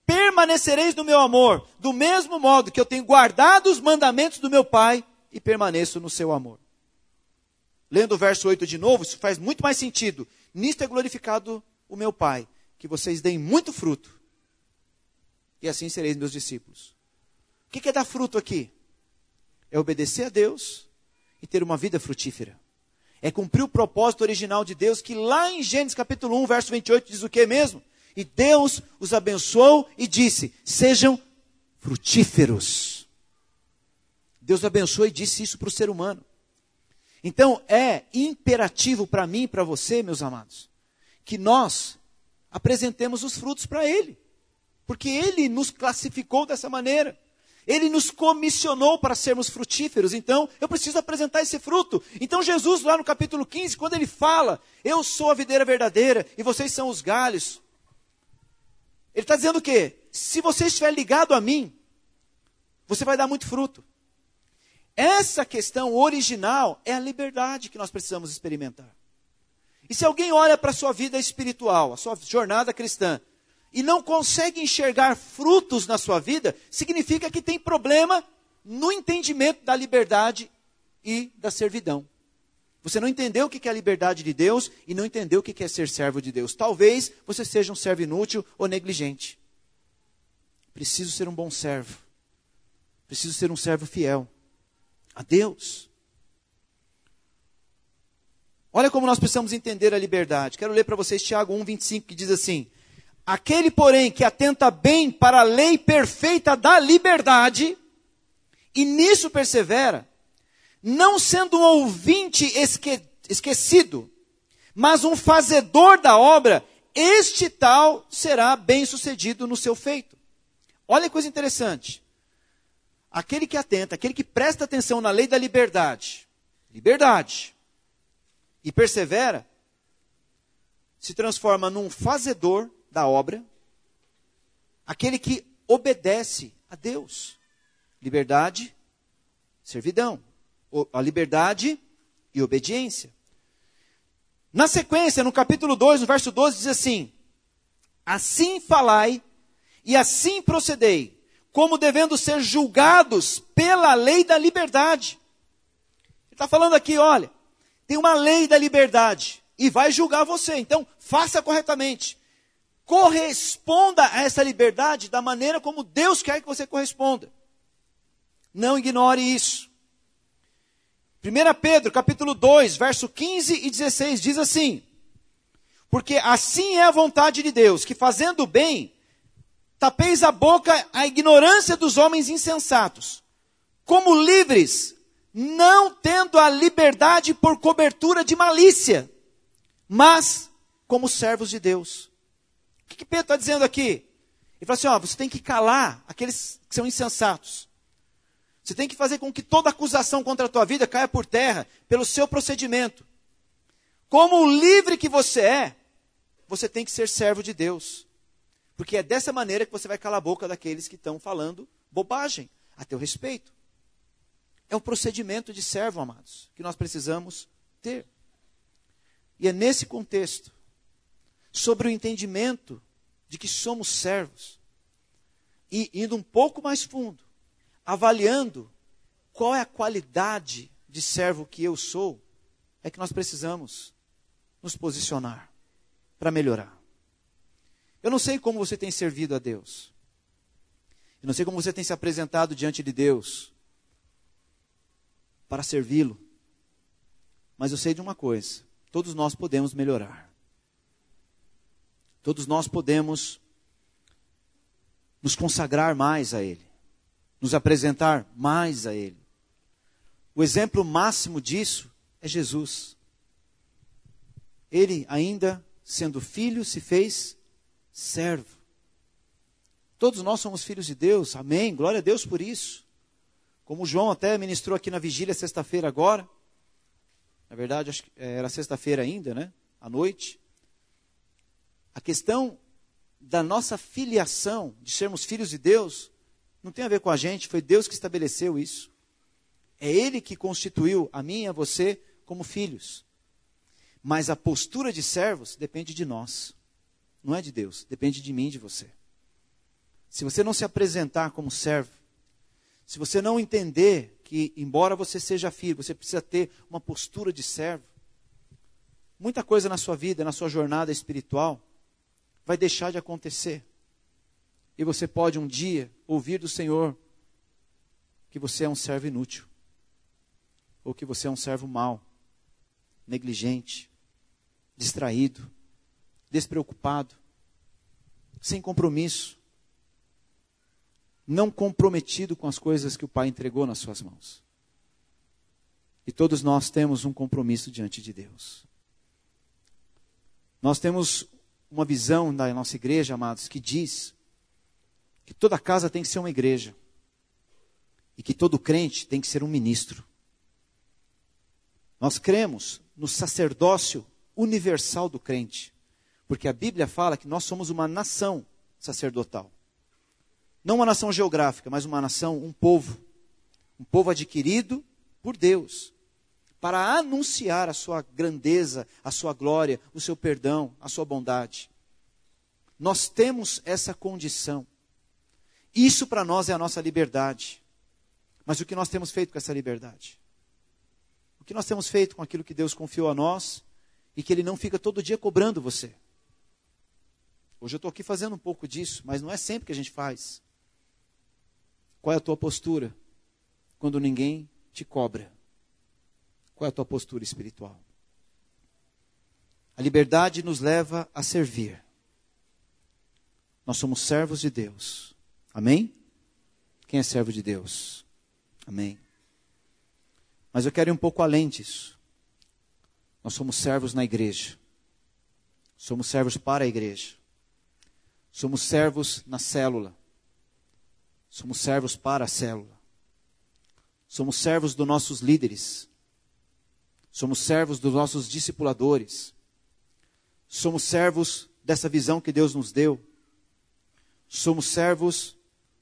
[SPEAKER 1] permanecereis no meu amor, do mesmo modo que eu tenho guardado os mandamentos do meu Pai e permaneço no seu amor. Lendo o verso oito de novo, isso faz muito mais sentido. Nisto é glorificado o meu Pai, que vocês deem muito fruto, e assim sereis meus discípulos. O que é dar fruto aqui? É obedecer a Deus e ter uma vida frutífera. É cumprir o propósito original de Deus, que lá em Gênesis capítulo um, verso vinte e oito, diz o que mesmo? E Deus os abençoou e disse, sejam frutíferos. Deus abençoou e disse isso para o ser humano. Então é imperativo para mim e para você, meus amados, que nós apresentemos os frutos para Ele. Porque Ele nos classificou dessa maneira. Ele nos comissionou para sermos frutíferos. Então, eu preciso apresentar esse fruto. Então, Jesus, lá no capítulo quinze, quando Ele fala, eu sou a videira verdadeira e vocês são os galhos. Ele está dizendo o quê? Se você estiver ligado a mim, você vai dar muito fruto. Essa questão original é a liberdade que nós precisamos experimentar. E se alguém olha para a sua vida espiritual, a sua jornada cristã, e não consegue enxergar frutos na sua vida, significa que tem problema no entendimento da liberdade e da servidão. Você não entendeu o que é a liberdade de Deus e não entendeu o que é ser servo de Deus. Talvez você seja um servo inútil ou negligente. Preciso ser um bom servo. Preciso ser um servo fiel a Deus. Olha como nós precisamos entender a liberdade. Quero ler para vocês Tiago um, vinte e cinco, que diz assim: aquele, porém, que atenta bem para a lei perfeita da liberdade, e nisso persevera, não sendo um ouvinte esque, esquecido, mas um fazedor da obra, este tal será bem-sucedido no seu feito. Olha que coisa interessante. Aquele que atenta, aquele que presta atenção na lei da liberdade, liberdade, e persevera, se transforma num fazedor da obra, aquele que obedece a Deus. Liberdade, servidão. A liberdade e obediência. Na sequência, no capítulo dois, no verso doze, diz assim: assim falai e assim procedei, como devendo ser julgados pela lei da liberdade. Ele está falando aqui, olha, tem uma lei da liberdade e vai julgar você, então faça corretamente. Corresponda a essa liberdade da maneira como Deus quer que você corresponda. Não ignore isso. primeira Pedro, capítulo dois, verso quinze e dezesseis, diz assim: porque assim é a vontade de Deus, que fazendo o bem, tapeis a boca à ignorância dos homens insensatos, como livres, não tendo a liberdade por cobertura de malícia, mas como servos de Deus. O que, que Pedro está dizendo aqui? Ele fala assim, ó, você tem que calar aqueles que são insensatos. Você tem que fazer com que toda acusação contra a tua vida caia por terra pelo seu procedimento. Como o livre que você é, você tem que ser servo de Deus. Porque é dessa maneira que você vai calar a boca daqueles que estão falando bobagem a teu respeito. É um procedimento de servo, amados, que nós precisamos ter. E é nesse contexto, sobre o entendimento de que somos servos, e indo um pouco mais fundo, avaliando qual é a qualidade de servo que eu sou, é que nós precisamos nos posicionar para melhorar. Eu não sei como você tem servido a Deus. Eu não sei como você tem se apresentado diante de Deus para servi-lo. Mas eu sei de uma coisa, todos nós podemos melhorar. Todos nós podemos nos consagrar mais a Ele. Nos apresentar mais a Ele. O exemplo máximo disso é Jesus. Ele, ainda sendo filho, se fez servo. Todos nós somos filhos de Deus, amém, glória a Deus por isso. Como o João até ministrou aqui na vigília sexta-feira agora. Na verdade, acho que era sexta-feira ainda, né? À noite. A questão da nossa filiação, de sermos filhos de Deus, não tem a ver com a gente, foi Deus que estabeleceu isso. É Ele que constituiu a mim e a você como filhos. Mas a postura de servos depende de nós. Não é de Deus, depende de mim e de você. se você não se apresentar como servo, se você não entender que, embora você seja filho, você precisa ter uma postura de servo, muita coisa na sua vida, na sua jornada espiritual, vai deixar de acontecer. E você pode um dia ouvir do Senhor que você é um servo inútil, ou que você é um servo mau, negligente, distraído, despreocupado, sem compromisso, não comprometido com as coisas que o Pai entregou nas suas mãos. E todos nós temos um compromisso diante de Deus. Nós temos uma visão da nossa igreja, amados, que diz que toda casa tem que ser uma igreja. E que todo crente tem que ser um ministro. Nós cremos no sacerdócio universal do crente. Porque a Bíblia fala que nós somos uma nação sacerdotal. Não uma nação geográfica, mas uma nação, um povo. Um povo adquirido por Deus. Para anunciar a sua grandeza, a sua glória, o seu perdão, a sua bondade. Nós temos essa condição. Isso para nós é a nossa liberdade. Mas o que nós temos feito com essa liberdade? O que nós temos feito com aquilo que Deus confiou a nós e que Ele não fica todo dia cobrando você? Hoje eu estou aqui fazendo um pouco disso, mas não é sempre que a gente faz. Qual é a tua postura quando ninguém te cobra? Qual é a tua postura espiritual? A liberdade nos leva a servir. Nós somos servos de Deus. Amém? Quem é servo de Deus? Amém. Mas eu quero ir um pouco além disso. Nós somos servos na igreja. Somos servos para a igreja. Somos servos na célula. Somos servos para a célula. Somos servos dos nossos líderes. Somos servos dos nossos discipuladores. Somos servos dessa visão que Deus nos deu. Somos servos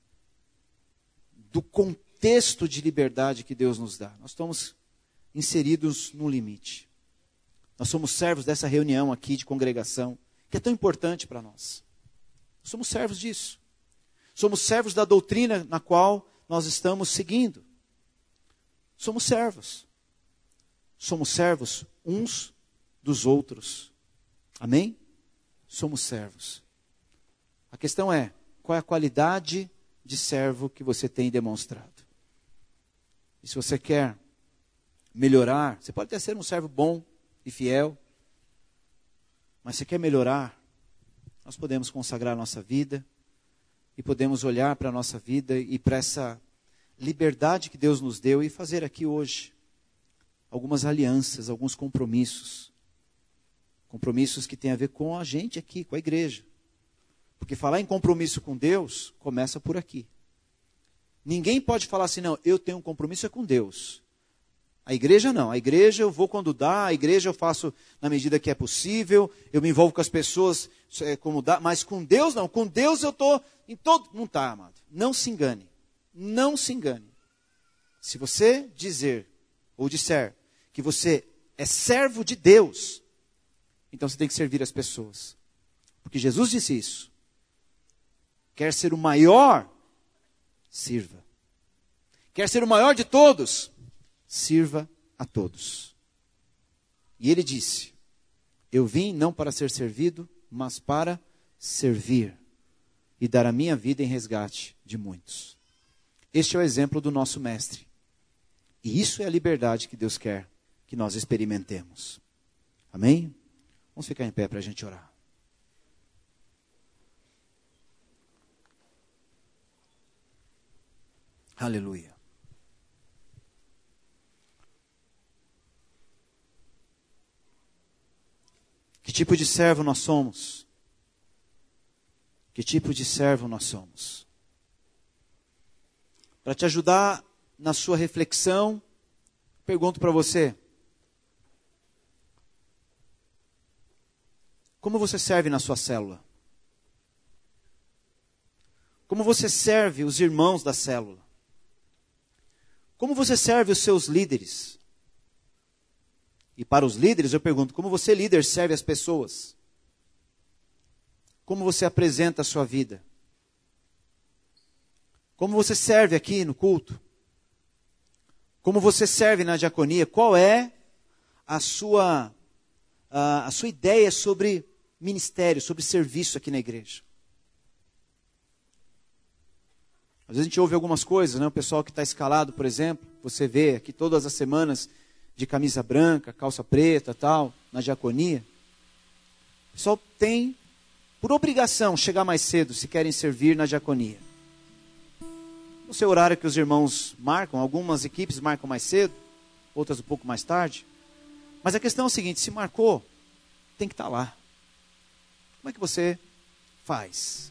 [SPEAKER 1] do contexto de liberdade que Deus nos dá. Nós estamos inseridos num limite. Nós somos servos dessa reunião aqui de congregação, que é tão importante para nós. Somos servos disso. Somos servos da doutrina na qual nós estamos seguindo. Somos servos. Somos servos uns dos outros. Amém? Somos servos. A questão é, qual é a qualidade de servo que você tem demonstrado? E se você quer melhorar, você pode até ser um servo bom e fiel, mas se quer melhorar, nós podemos consagrar a nossa vida e podemos olhar para a nossa vida e para essa liberdade que Deus nos deu e fazer aqui hoje algumas alianças, alguns compromissos. Compromissos que têm a ver com a gente aqui, com a igreja. Porque falar em compromisso com Deus começa por aqui. Ninguém pode falar assim, não, eu tenho um compromisso é com Deus. A igreja não, a igreja eu vou quando dá, a igreja eu faço na medida que é possível, eu me envolvo com as pessoas é, como dá, mas com Deus não, com Deus eu estou em todo... Não está, amado, não se engane, não se engane. Se você dizer, ou disser, que você é servo de Deus, então você tem que servir as pessoas. Porque Jesus disse isso. Quer ser o maior? Sirva. Quer ser o maior de todos? Sirva a todos. E ele disse, eu vim não para ser servido, mas para servir e dar a minha vida em resgate de muitos. Este é o exemplo do nosso mestre. E isso é a liberdade que Deus quer que nós experimentemos. Amém? Vamos ficar em pé para a gente orar. Aleluia. Que tipo de servo nós somos? Que tipo de servo nós somos? Para te ajudar na sua reflexão, pergunto para você. Como você serve na sua célula? Como você serve os irmãos da célula? Como você serve os seus líderes? E para os líderes eu pergunto, como você, líder, serve as pessoas? Como você apresenta a sua vida? Como você serve aqui no culto? Como você serve na diaconia? Qual é a sua, a, a sua ideia sobre ministério, sobre serviço aqui na igreja? Às vezes a gente ouve algumas coisas, né? O pessoal que está escalado, por exemplo, você vê aqui todas as semanas de camisa branca, calça preta, tal, na diaconia. O pessoal tem, por obrigação, chegar mais cedo se querem servir na diaconia. No seu horário que os irmãos marcam, algumas equipes marcam mais cedo, outras um pouco mais tarde. Mas a questão é o seguinte, se marcou, tem que estar lá. Como é que você faz?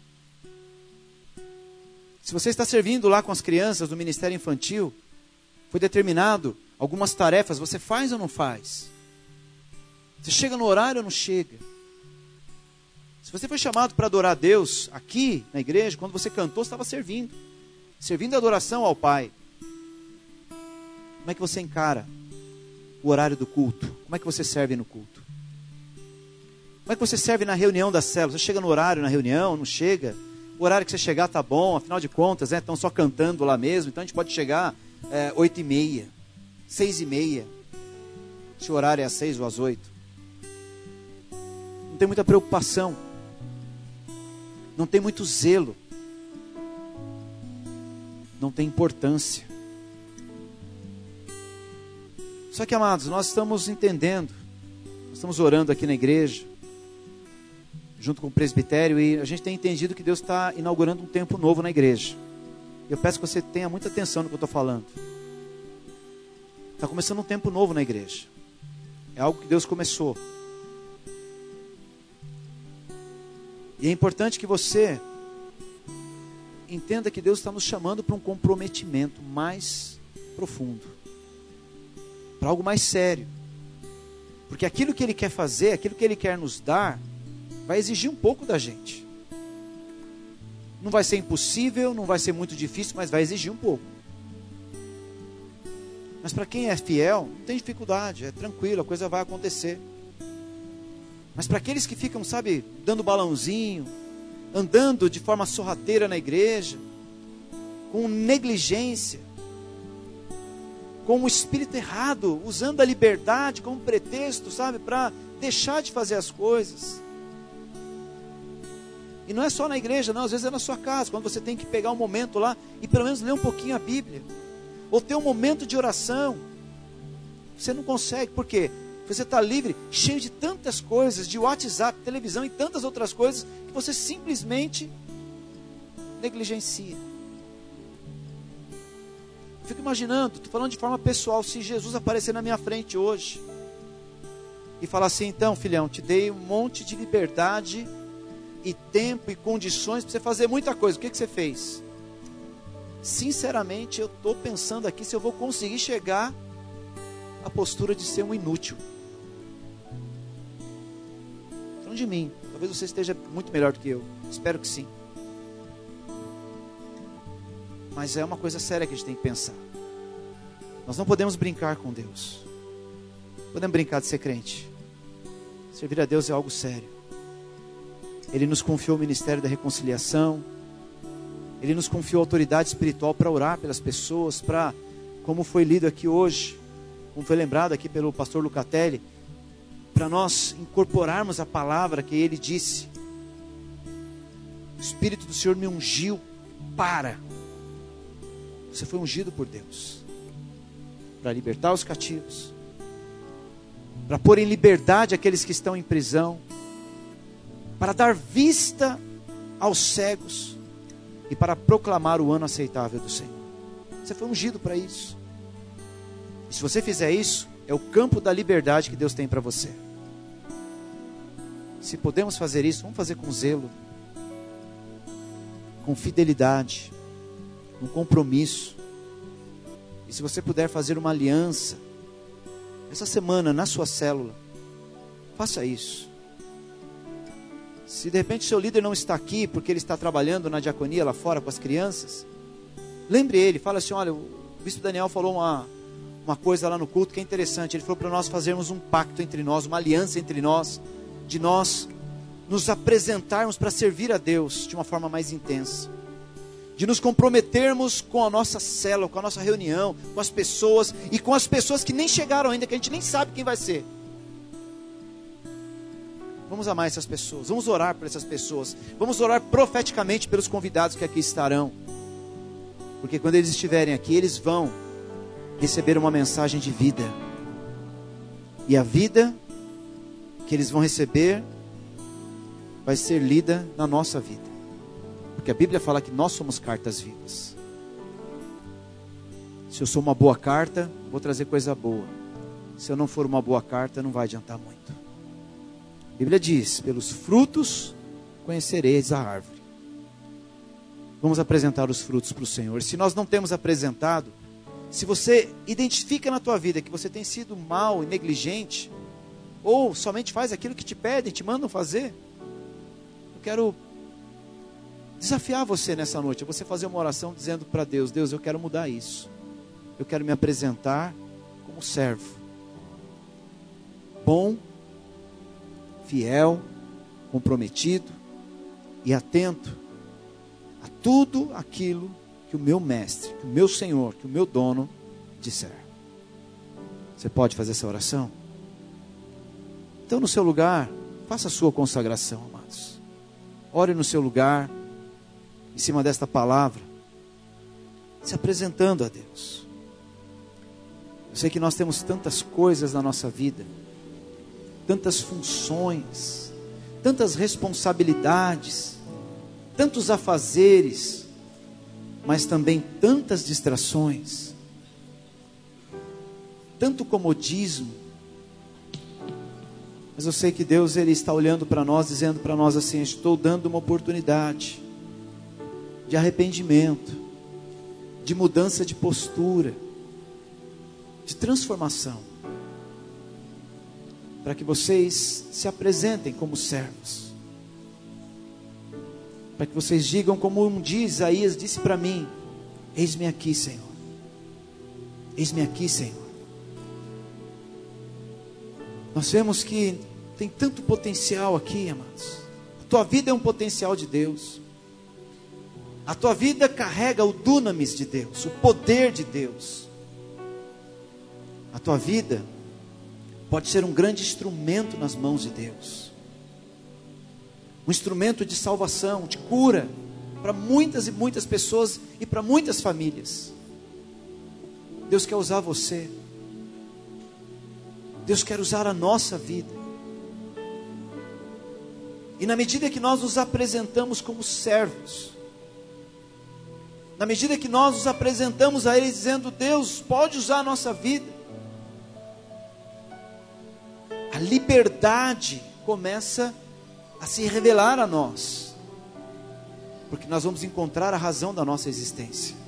[SPEAKER 1] Se você está servindo lá com as crianças do Ministério Infantil, foi determinado algumas tarefas, você faz ou não faz? Você chega no horário ou não chega? Se você foi chamado para adorar a Deus aqui na igreja, quando você cantou, você estava servindo. Servindo a adoração ao Pai. Como é que você encara o horário do culto? Como é que você serve no culto? Como é que você serve na reunião da célula? Você chega no horário na reunião, não chega? O horário que você chegar tá bom, afinal de contas, né, estão só cantando lá mesmo, então a gente pode chegar é, oito e meia, seis e meia, se o horário é às seis ou às oito. Não tem muita preocupação, não tem muito zelo, não tem importância. Só que, amados, nós estamos entendendo, nós estamos orando aqui na igreja, junto com o presbitério, e a gente tem entendido que Deus está inaugurando um tempo novo na igreja. Eu peço que você tenha muita atenção no que eu estou falando. Está começando um tempo novo na igreja. É algo que Deus começou. E é importante que você entenda que Deus está nos chamando para um comprometimento mais profundo, para algo mais sério. Porque aquilo que Ele quer fazer, aquilo que Ele quer nos dar, vai exigir um pouco da gente. Não vai ser impossível, não vai ser muito difícil, mas vai exigir um pouco. Mas para quem é fiel, não tem dificuldade, é tranquilo, a coisa vai acontecer. Mas para aqueles que ficam, sabe, dando balãozinho, andando de forma sorrateira na igreja, com negligência, com o espírito errado, usando a liberdade como pretexto, sabe, para deixar de fazer as coisas. E não é só na igreja, não, às vezes é na sua casa, quando você tem que pegar um momento lá e pelo menos ler um pouquinho a Bíblia, ou ter um momento de oração. Você não consegue, por quê? Porque você está livre, cheio de tantas coisas, de WhatsApp, televisão e tantas outras coisas, que você simplesmente negligencia. Fico imaginando, estou falando de forma pessoal, se Jesus aparecer na minha frente hoje, e falar assim, então filhão, te dei um monte de liberdade, e tempo, e condições, para você fazer muita coisa, o que, que você fez? Sinceramente, eu estou pensando aqui, se eu vou conseguir chegar à postura de ser um inútil. Falando de mim, talvez você esteja muito melhor do que eu, espero que sim. Mas é uma coisa séria que a gente tem que pensar. Nós não podemos brincar com Deus. Podemos brincar de ser crente. Servir a Deus é algo sério. Ele nos confiou o ministério da reconciliação. Ele nos confiou a autoridade espiritual para orar pelas pessoas, para, como foi lido aqui hoje, como foi lembrado aqui pelo pastor Lucatelli, para nós incorporarmos a palavra que ele disse. O Espírito do Senhor me ungiu para... Você foi ungido por Deus para libertar os cativos, para pôr em liberdade aqueles que estão em prisão, para dar vista aos cegos e para proclamar o ano aceitável do Senhor. Você foi ungido para isso. E se você fizer isso, é o campo da liberdade que Deus tem para você. Se podemos fazer isso, vamos fazer com zelo, com fidelidade, um compromisso. E se você puder fazer uma aliança essa semana na sua célula, faça isso. Se de repente seu líder não está aqui porque ele está trabalhando na diaconia lá fora com as crianças, lembre ele, fala assim, olha, o bispo Daniel falou uma, uma coisa lá no culto que é interessante. Ele falou para nós fazermos um pacto entre nós, uma aliança entre nós, de nós nos apresentarmos para servir a Deus de uma forma mais intensa. de nos comprometermos com a nossa célula, com a nossa reunião, com as pessoas e com as pessoas que nem chegaram ainda, que a gente nem sabe quem vai ser. Vamos amar essas pessoas, vamos orar por essas pessoas, vamos orar profeticamente pelos convidados que aqui estarão, porque quando eles estiverem aqui, eles vão receber uma mensagem de vida, e a vida que eles vão receber vai ser lida na nossa vida, porque a Bíblia fala que nós somos cartas vivas. Se eu sou uma boa carta, vou trazer coisa boa. Se eu não for uma boa carta, não vai adiantar muito. A Bíblia diz, pelos frutos conhecereis a árvore. Vamos apresentar os frutos para o Senhor. Se nós não temos apresentado, se você identifica na tua vida que você tem sido mau e negligente, ou somente faz aquilo que te pedem, te mandam fazer, eu quero desafiar você nessa noite, você fazer uma oração dizendo para Deus: Deus, eu quero mudar isso. Eu quero me apresentar como servo, bom, fiel, comprometido e atento a tudo aquilo que o meu mestre, que o meu Senhor, que o meu dono disser. Você pode fazer essa oração? Então, no seu lugar, faça a sua consagração, amados. Ore no seu lugar, em cima desta palavra, se apresentando a Deus. Eu sei que nós temos tantas coisas na nossa vida, tantas funções, tantas responsabilidades, tantos afazeres, mas também tantas distrações, tanto comodismo. Mas eu sei que Deus, Ele está olhando para nós, dizendo para nós assim: estou dando uma oportunidade de arrependimento, de mudança de postura, de transformação, para que vocês se apresentem como servos, para que vocês digam como um dia Isaías disse para mim: eis-me aqui, Senhor, eis-me aqui, Senhor. Nós vemos que tem tanto potencial aqui, amados. A tua vida é um potencial de Deus. A tua vida carrega o dunamis de Deus, o poder de Deus. A tua vida pode ser um grande instrumento nas mãos de Deus. Um instrumento de salvação, de cura, para muitas e muitas pessoas e para muitas famílias. Deus quer usar você. Deus quer usar a nossa vida. E na medida que nós nos apresentamos como servos, na medida que nós nos apresentamos a Ele dizendo: Deus, pode usar a nossa vida, a liberdade começa a se revelar a nós, porque nós vamos encontrar a razão da nossa existência.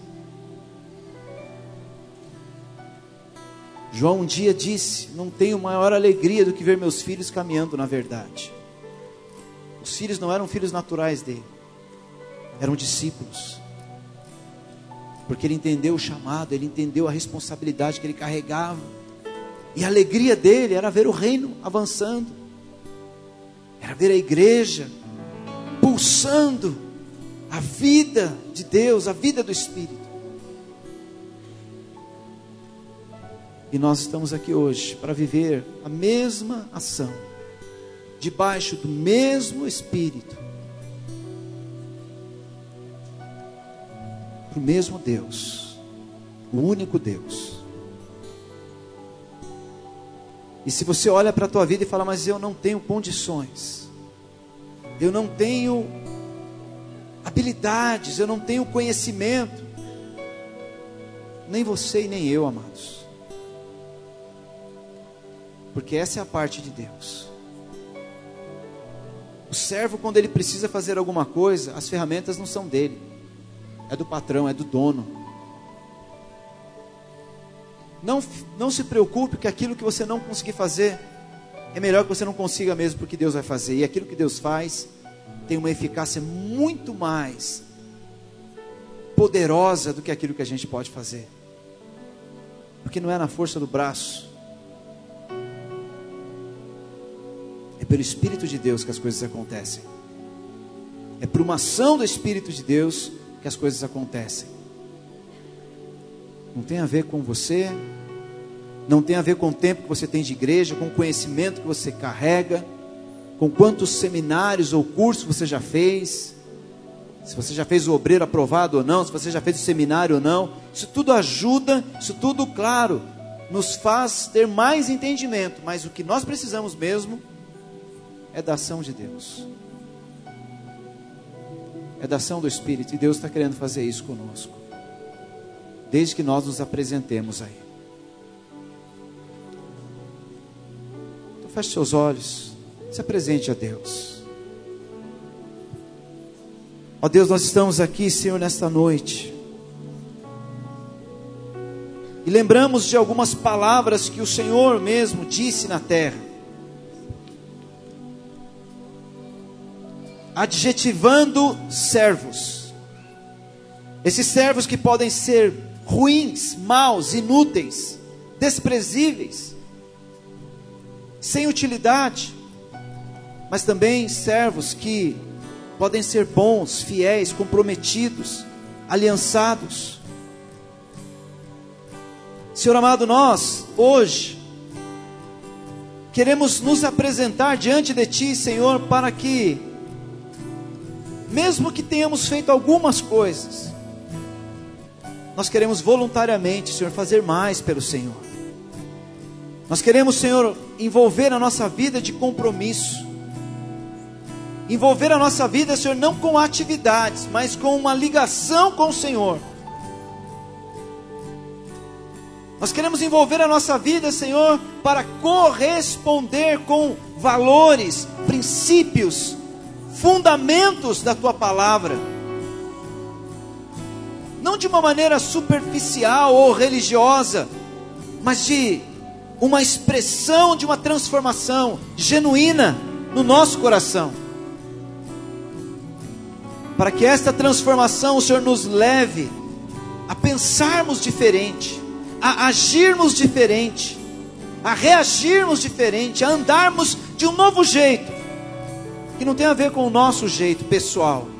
[SPEAKER 1] João um dia disse: não tenho maior alegria do que ver meus filhos caminhando na verdade. Os filhos não eram filhos naturais dele, eram discípulos, porque ele entendeu o chamado, ele entendeu a responsabilidade que ele carregava, e a alegria dele era ver o reino avançando, era ver a igreja pulsando a vida de Deus, a vida do Espírito. E nós estamos aqui hoje para viver a mesma ação, debaixo do mesmo Espírito, para o mesmo Deus, o único Deus. E se você olha para a tua vida e fala: mas eu não tenho condições, eu não tenho habilidades, eu não tenho conhecimento, nem você e nem eu, amados. Porque essa é a parte de Deus. O servo, quando ele precisa fazer alguma coisa, as ferramentas não são dele, é do patrão, é do dono. Não, não se preocupe que aquilo que você não conseguir fazer, é melhor que você não consiga mesmo, porque Deus vai fazer. E aquilo que Deus faz tem uma eficácia muito mais poderosa do que aquilo que a gente pode fazer. Porque não é na força do braço, é pelo Espírito de Deus que as coisas acontecem. É por uma ação do Espírito de Deus que as coisas acontecem. Não tem a ver com você, não tem a ver com o tempo que você tem de igreja, com o conhecimento que você carrega, com quantos seminários ou cursos você já fez, se você já fez o obreiro aprovado ou não, se você já fez o seminário ou não. Isso tudo ajuda, isso tudo, claro, nos faz ter mais entendimento, mas o que nós precisamos mesmo é da ação de Deus, é da ação do Espírito, e Deus está querendo fazer isso conosco, desde que nós nos apresentemos a Ele. Então feche seus olhos, se apresente a Deus. Ó Deus, nós estamos aqui, Senhor, nesta noite, e lembramos de algumas palavras que o Senhor mesmo disse na terra, adjetivando servos, esses servos que podem ser ruins, maus, inúteis, desprezíveis, sem utilidade, mas também servos que podem ser bons, fiéis, comprometidos, aliançados. Senhor amado, nós hoje queremos nos apresentar diante de Ti, Senhor, para que, mesmo que tenhamos feito algumas coisas, nós queremos voluntariamente, Senhor, fazer mais pelo Senhor. Nós queremos, Senhor, envolver a nossa vida de compromisso, envolver a nossa vida, Senhor, não com atividades, mas com uma ligação com o Senhor. Nós queremos envolver a nossa vida, Senhor, para corresponder com valores, princípios, fundamentos da Tua palavra, não de uma maneira superficial ou religiosa, mas de uma expressão de uma transformação genuína no nosso coração, para que esta transformação, o Senhor, nos leve a pensarmos diferente, a agirmos diferente, a reagirmos diferente, a andarmos de um novo jeito, que não tem a ver com o nosso jeito pessoal,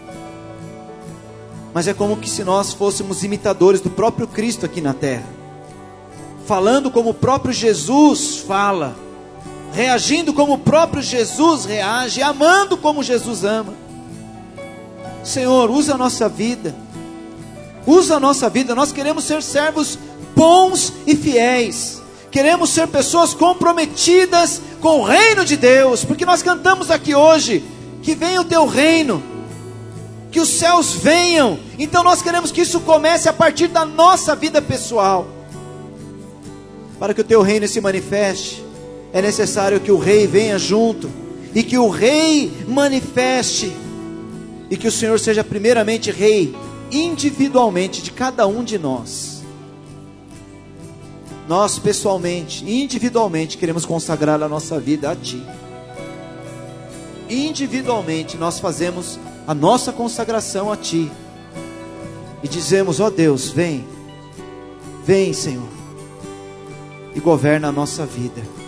[SPEAKER 1] mas é como que se nós fôssemos imitadores do próprio Cristo aqui na terra, falando como o próprio Jesus fala, reagindo como o próprio Jesus reage, amando como Jesus ama. Senhor, usa a nossa vida, usa a nossa vida. Nós queremos ser servos bons e fiéis, queremos ser pessoas comprometidas com o reino de Deus, porque nós cantamos aqui hoje, que venha o Teu reino, que os céus venham. Então nós queremos que isso comece a partir da nossa vida pessoal. Para que o Teu reino se manifeste, é necessário que o Rei venha junto, e que o Rei manifeste, e que o Senhor seja primeiramente Rei, individualmente, de cada um de nós. Nós pessoalmente, individualmente, queremos consagrar a nossa vida a Ti. Individualmente nós fazemos a nossa consagração a Ti, e dizemos: ó Deus, vem, vem Senhor, e governa a nossa vida.